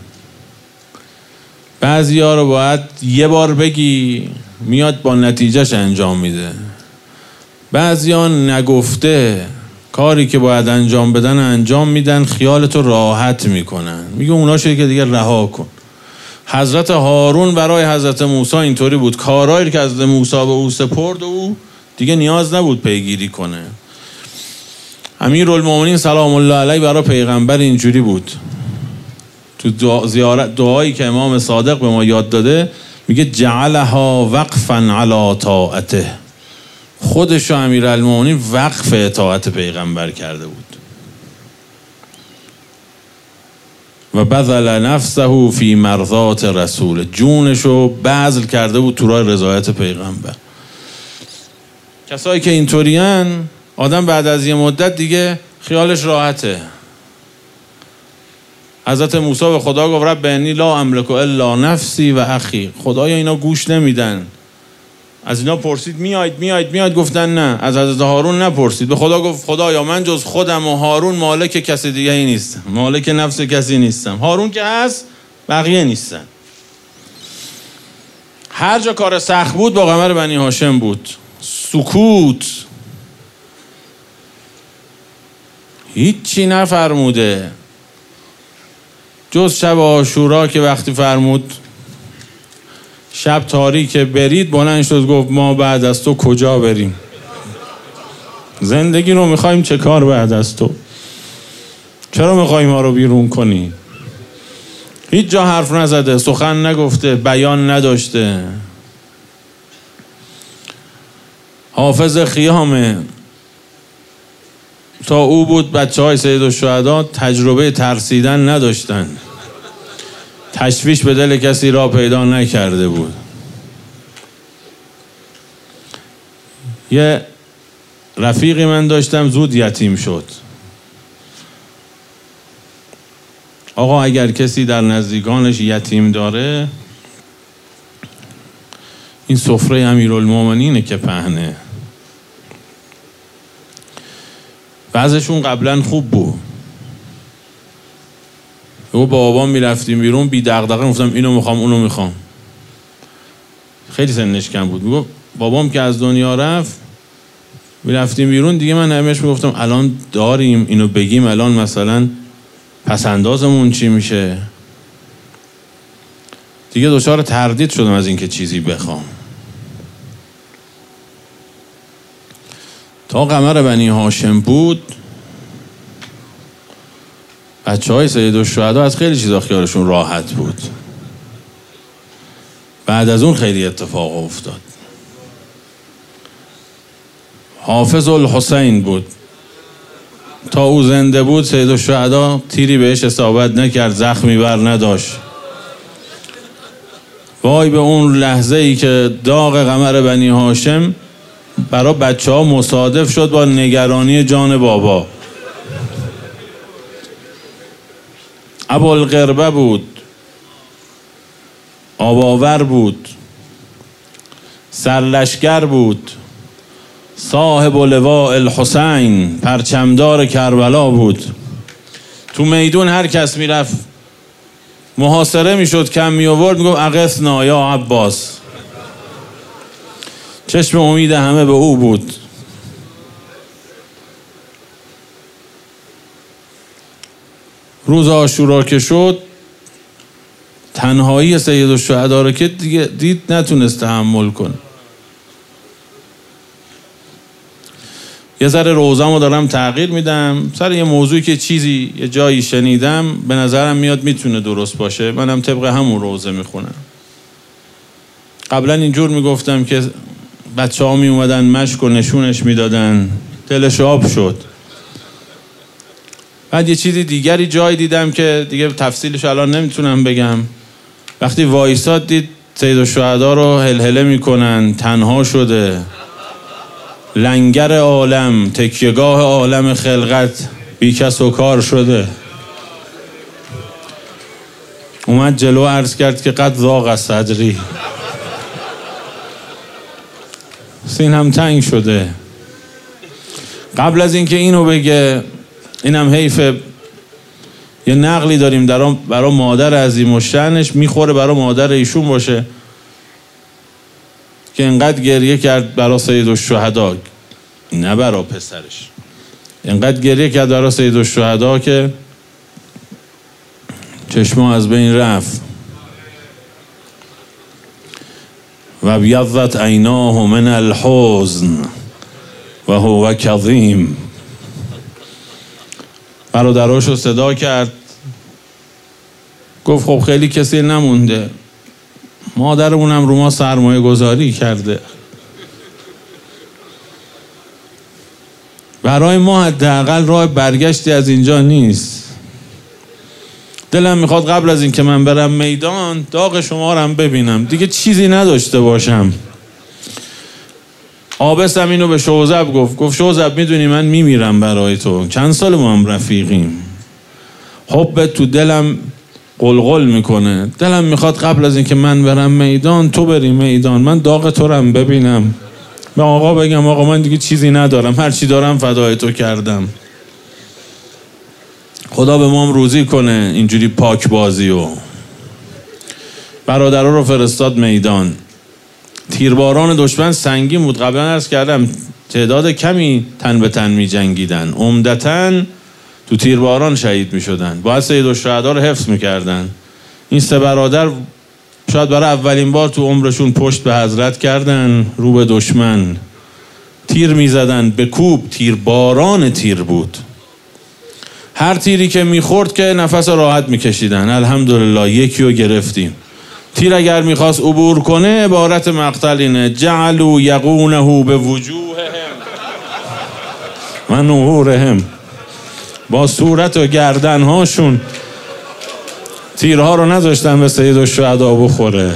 بعضی ها رو باید یه بار بگی میاد با نتیجهش انجام میده. بعضی ها نگفته کاری که باید انجام بدن انجام میدن، خیالتو راحت میکنن، میگه اونا شده که دیگه رها کن. حضرت هارون برای حضرت موسی اینطوری بود، کارهایی که حضرت موسی به او سپرد او دیگه نیاز نبود پیگیری کنه. امیرالمومنین سلام الله علیه برای پیغمبر اینجوری بود. تو دعا زیارت دعایی که امام صادق به ما یاد داده میگه جعلها وقفا علی طاعته. خودشو امیرالمومنین وقف اطاعت پیغمبر کرده بود. و بذل نفسه فی مرضات رسول، جونشو بذل کرده بود تو راه رضایت پیغمبر. کسایی که اینطورین آدم بعد از یه مدت دیگه خیالش راحته. حضرت موسی به خدا گفت رب انی لا املک الا نفسی و اخی. خدایا اینا گوش نمیدن. از اینا پرسید میاید میاید میاید، گفتن نه. از حضرت هارون نپرسید. به خدا گفت خدایا من جز خودم و هارون مالک کسی دیگه ای نیستم، مالک نفس کسی نیستم. هارون که هست بقیه نیستن. هر جا کار سخت بود با قمر بنی هاشم بود. سکوت، هیچی نفرموده جز شب عاشورا که وقتی فرمود شب تاریک برید، بلند شد گفت ما بعد از تو کجا بریم؟ زندگی رو میخوایم چه کار بعد از تو؟ چرا میخوایم ما رو بیرون کنی؟ هیچ جا حرف نزده، سخن نگفته، بیان نداشته. حافظ خیامه تا او بود بچه های سیدالشهدا تجربه ترسیدن نداشتن، تشویش به دل کسی را پیدا نکرده بود. یه رفیقی من داشتم زود یتیم شد. آقا اگر کسی در نزدیکانش یتیم داره، این سفره امیرالمومنینه که پهنه. بعضشون قبلا خوب بود. و با بابام میرفتیم بیرون بی دغدغه گفتم اینو میخوام اونو میخوام. خیلی سنش کم بود. میگفت بابام که از دنیا رفت میرفتیم بیرون دیگه من همش میگفتم الان داریم اینو بگیم، الان مثلا پسندازمون چی میشه؟ دیگه دچار تردید شدم از اینکه چیزی بخوام. تا قمر بنی هاشم بود بچه های سیدالشهدا از خیلی چیزا خیالشون راحت بود. بعد از اون خیلی اتفاق افتاد. حافظ الحسین بود. تا او زنده بود سیدالشهدا تیری بهش اصابت نکرد، زخمی بر نداشت. وای به اون لحظه ای که داغ قمر بنی هاشم برای بچه ها مصادف شد با نگرانی جان بابا. ابوالقربه بود، آباور بود، سرلشکر بود، صاحب لواء الحسین، پرچمدار کربلا بود. تو میدون هر کس میرفت محاصره میشد، کم می آورد میگفت اغثنا یا عباس. چشم امید همه به او بود. روز عاشورا که شد تنهایی سیدالشهدا رو که دیگه دید نتونست تحمل کنه. یه ذره روزمو دارم تغییر میدم سر یه موضوعی که چیزی یه جایی شنیدم به نظرم میاد میتونه درست باشه، منم طبق همون روزه میخونم. قبلا اینجور میگفتم که بچه ها می اومدن مشک و نشونش میدادن، دلش آب شد. بعد یه چیزی دیگری جای دیدم که دیگه تفصیلش الان نمیتونم بگم. وقتی وایساد دید سیدالشهدا رو هلهله میکنن، تنها شده، لنگر عالم، تکیهگاه عالم خلقت بی کس و کار شده. اومد جلو عرض کرد که قد ضاق صدری. سینم تنگ شده. قبل از اینکه اینو بگه، اینم حیفه، یه نقلی داریم در برای مادر عظیم الشأنش، میخوره برای مادر ایشون باشه که انقدر گریه کرد برای سیدالشهدا، نه برای پسرش، انقدر گریه کرد برای سیدالشهدا که چشما از بین رفت. و بیضت عیناه من الحزن و هو کظیم. برادراشو صدا کرد، گفت خب خیلی کسی نمونده، مادرمونم رو ما سرمایه گذاری کرده، برای ما حداقل راه برگشتی از اینجا نیست. دلم میخواد قبل از این که من برم میدان داغ شما رو هم ببینم، دیگه چیزی نداشته باشم. آبستم اینو به شوزب گفت، گفت شوزب میدونی من میمیرم برای تو، چند سال ما هم رفیقیم، حبت تو دلم قلقل میکنه، دلم میخواد قبل از این که من برم میدان تو بری میدان، من داغ تو رو هم ببینم، به آقا بگم آقا من دیگه چیزی ندارم، هر چی دارم فدای تو کردم. خدا به ما هم روزی کنه اینجوری پاک بازی. و برادرها رو فرستاد میدان. تیرباران دشمن سنگین بود، قبلا عرض کردم تعداد کمی تن به تن می جنگیدن، عمدتاً تو تیرباران شهید می شدن، باید سیدالشهدا رو حفظ می کردن. این سه برادر شاید برای اولین بار تو عمرشون پشت به حضرت کردن، رو به دشمن تیر می زدن، به کوب، تیرباران تیر بود، هر تیری که می خورد که نفس راحت می کشیدن. الحمدلله یکی رو گرفتیم. تیر اگر میخواست عبور کنه عبارت مقتل اینه: جعلوا یقونه به وجوههم و نحورهم، با صورت و گردنهاشون تیرها رو نذاشتن به سیدالشهدا بخوره.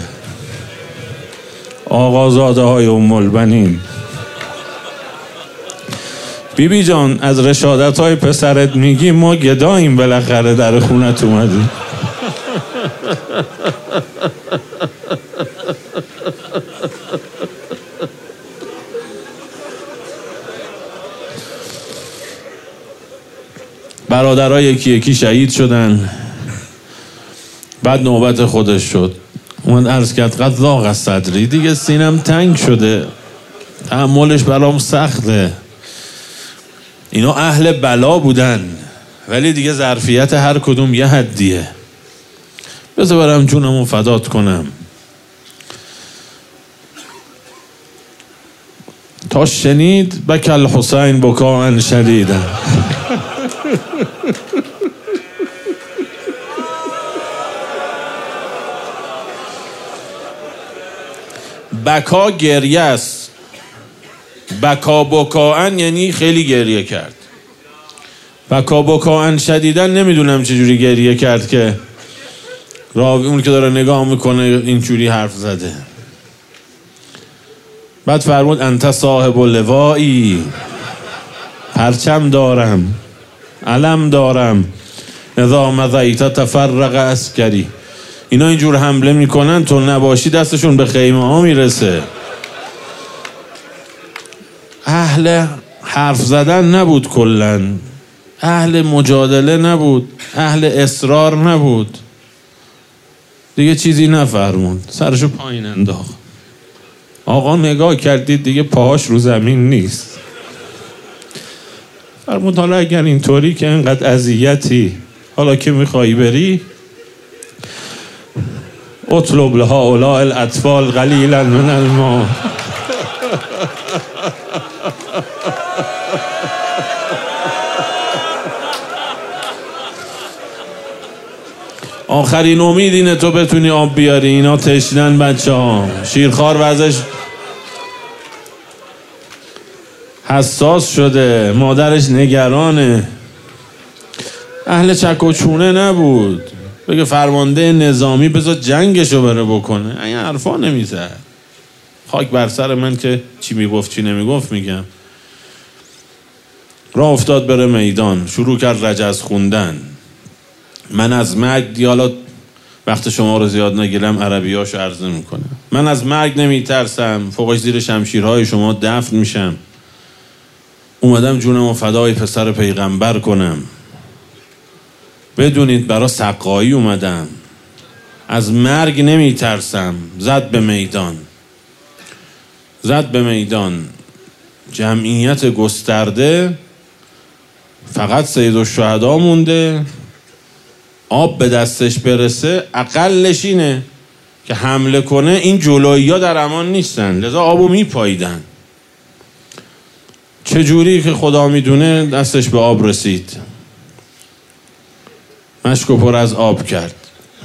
آقازاده های ام البنین. بی بی جان از رشادت های پسرت میگی، ما گداییم بالاخره در خونت اومدیم. برادرها یکی یکی شهید شدن. بعد نوبت خودش شد، اون عرض کرد قد ضاق از صدری، دیگه سینم تنگ شده، تحملش برام سخته. اینا اهل بلا بودن ولی دیگه ظرفیت هر کدوم یه حدیه، بذار برم جونمو فدات کنم. تا شنید بکل حسین بکاء شدیدا. بکا گریه است، بکا بکاءن یعنی خیلی گریه کرد. بکا بکاء شدیدا نمیدونم چجوری گریه کرد که راوی اون که داره نگاه میکنه اینجوری حرف زده. بعد فرمود انت صاحب لوایی، پرچم دارم، علم دارم، اذا مضیت تفرق عسکری. اینا اینجور حمله میکنن، تو نباشی دستشون به خیمه ها میرسه. اهل حرف زدن نبود کلن، اهل مجادله نبود، اهل اصرار نبود. دیگه چیزی نفرمود، سرشو پایین انداخت. آقا نگاه کردید دیگه پاهاش رو زمین نیست. فرمود حالا اگر اینطوری که انقدر اذیتی، حالا که میخوایی بری، اطلب لهؤلاء الاطفال قلیلا من الماء. آخرین امید اینه تو بتونی آب بیاری، اینا تشنن بچه ها. شیرخوار وضعش حساس شده، مادرش نگرانه. اهل چک و چونه نبود بگه فرمانده نظامی بذار جنگشو بره بکنه، این حرفا نمیزد. خاک بر سر من که چی میگفت چی نمیگفت میگم. راه افتاد بره میدان، شروع کرد رجز خوندن. من از مرگ دیالا وقت شما رو زیاد نگیرم عربیاشو عرضه میکنم. من از مرگ نمیترسم، فوقش زیر شمشیرهای شما دفن میشم. اومدم جونم و فدای پسر پیغمبر کنم. بدونید برای سقایی اومدم. از مرگ نمیترسم. زد به میدان، زد به میدان. جمعیت گسترده، فقط سیدالشهدا مونده. آب به دستش برسه اقلش اینه که حمله کنه. این جلویی ها در امان نیستن، لذا آبو میپاییدن. چجوری که خدا میدونه دستش به آب رسید، مشکو پر از آب کرد.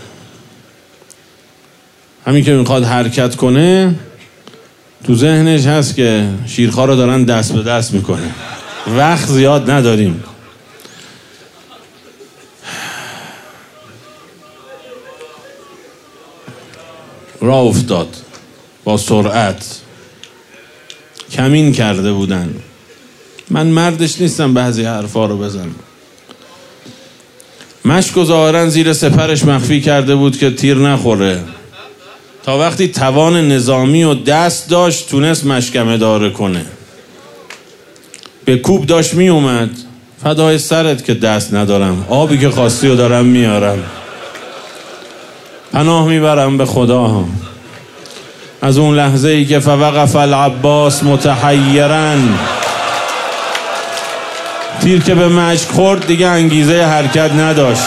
همین که میخواد حرکت کنه تو ذهنش هست که شیرخوار رو دارن دست به دست میکنه، وقت زیاد نداریم. راه افتاد با سرعت. کمین کرده بودن. من مردش نیستم بعضی حرفا رو بزنم. مشک و ظاهرا زیر سپرش مخفی کرده بود که تیر نخوره. تا وقتی توان نظامی و دست داشت تونست مشکم اداره کنه. به کوب داشت می اومد. فدای سرت که دست ندارم، آبی که خواستی رو دارم میارم. پناه میبرم به خدا. از اون لحظه ای که فوقف العباس متحیرن، تیر که به مشک خورد دیگه انگیزه حرکت نداشت.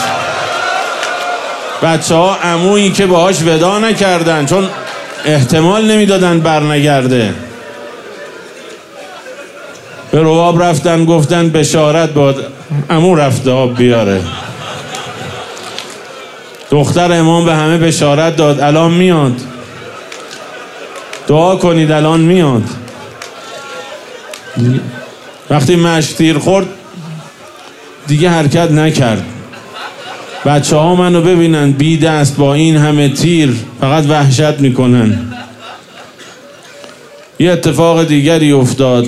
بچه ها عمویی که باهاش ودا نکردن چون احتمال نمیدادن برنگرده، به رواب رفتن گفتن بشارت باد عمو رفته آب بیاره. دختر امام به همه بشارت داد الان میاد، دعا کنید الان میاد. وقتی مشک تیر خورد دیگه حرکت نکرد. بچه ها منو ببینن بی دست با این همه تیر فقط وحشت میکنن. یه اتفاق دیگری افتاد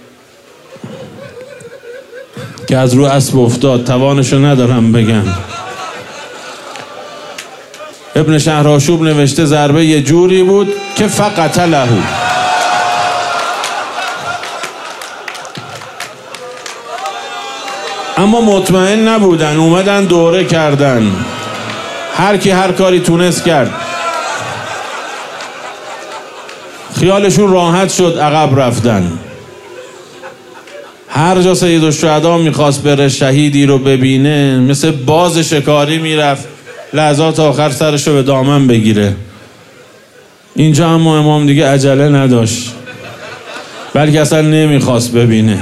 که از رو اسب افتاد، توانشو ندارم بگم. ابن شهرآشوب نوشته ضربه یه جوری بود که فقتله. اما مطمئن نبودن، اومدن دوره کردن، هر کی هر کاری تونست کرد. خیالشون راحت شد، عقب رفتن. هر جا سیدالشهدا میخواست بره شهیدی رو ببینه مثل باز شکاری میرفت، لحظات آخر سرش رو به دامن بگیره. اینجا اما امام دیگه عجله نداشت، بلکه اصلا نمیخواست ببینه.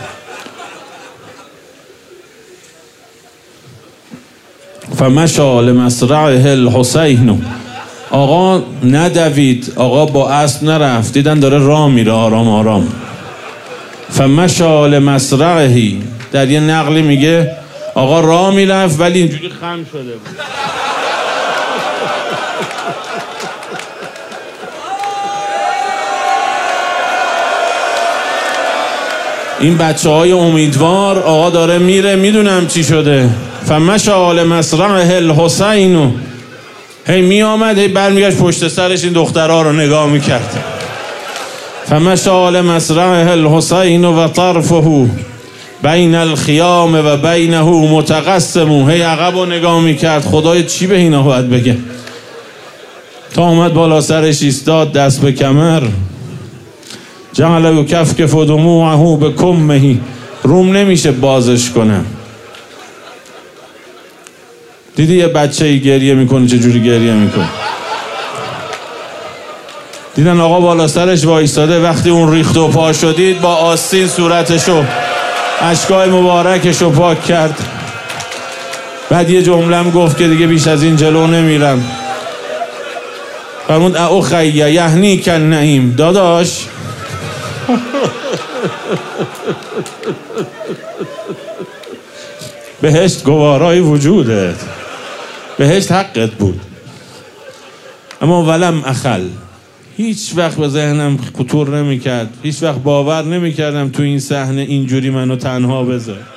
فمشى لمصرعه الحسین. آقا ندوید، آقا با اسب نرفت، دیدن داره راه میره آرام آرام. فمشى لمصرعه، در یه نقلی میگه آقا راه میرفت ولی اینجوری خم شده بود. این بچه های امیدوار، آقا داره میره میدونم چی شده. فمشى لمصرعه الحسین. هی می آمد هی برمیگشت پشت سرش این دخترها رو نگاه میکرد. فمشى لمصرعه الحسین و طرفه بین الخیام و بینه متقسم. هی عقب رو نگاه میکرد، خدای چی به اینا باید بگه. تا اومد بالا سرش ایستاد، دست به کمر. جعل یکفکف دموعه بکمه. روم نمیشه بازش کنه. دیدی یه بچه گریه میکنه چجوری گریه میکنه؟ دیدن آقا بالا سرش وایستاده، وقتی اون ریخت و پا شدید با آستین صورتشو اشکای مبارکشو پاک کرد. بعد یه جمله‌ام گفت که دیگه بیش از این جلو نمیرم. فرمود اخی یهنیک النعیم. داداش بهشت گوارای وجودت، بهشت حقت بود. اما ولم اخل، هیچ وقت به ذهنم خطور نمی کرد، هیچ وقت باور نمی کردم تو این صحنه اینجوری منو تنها بذار.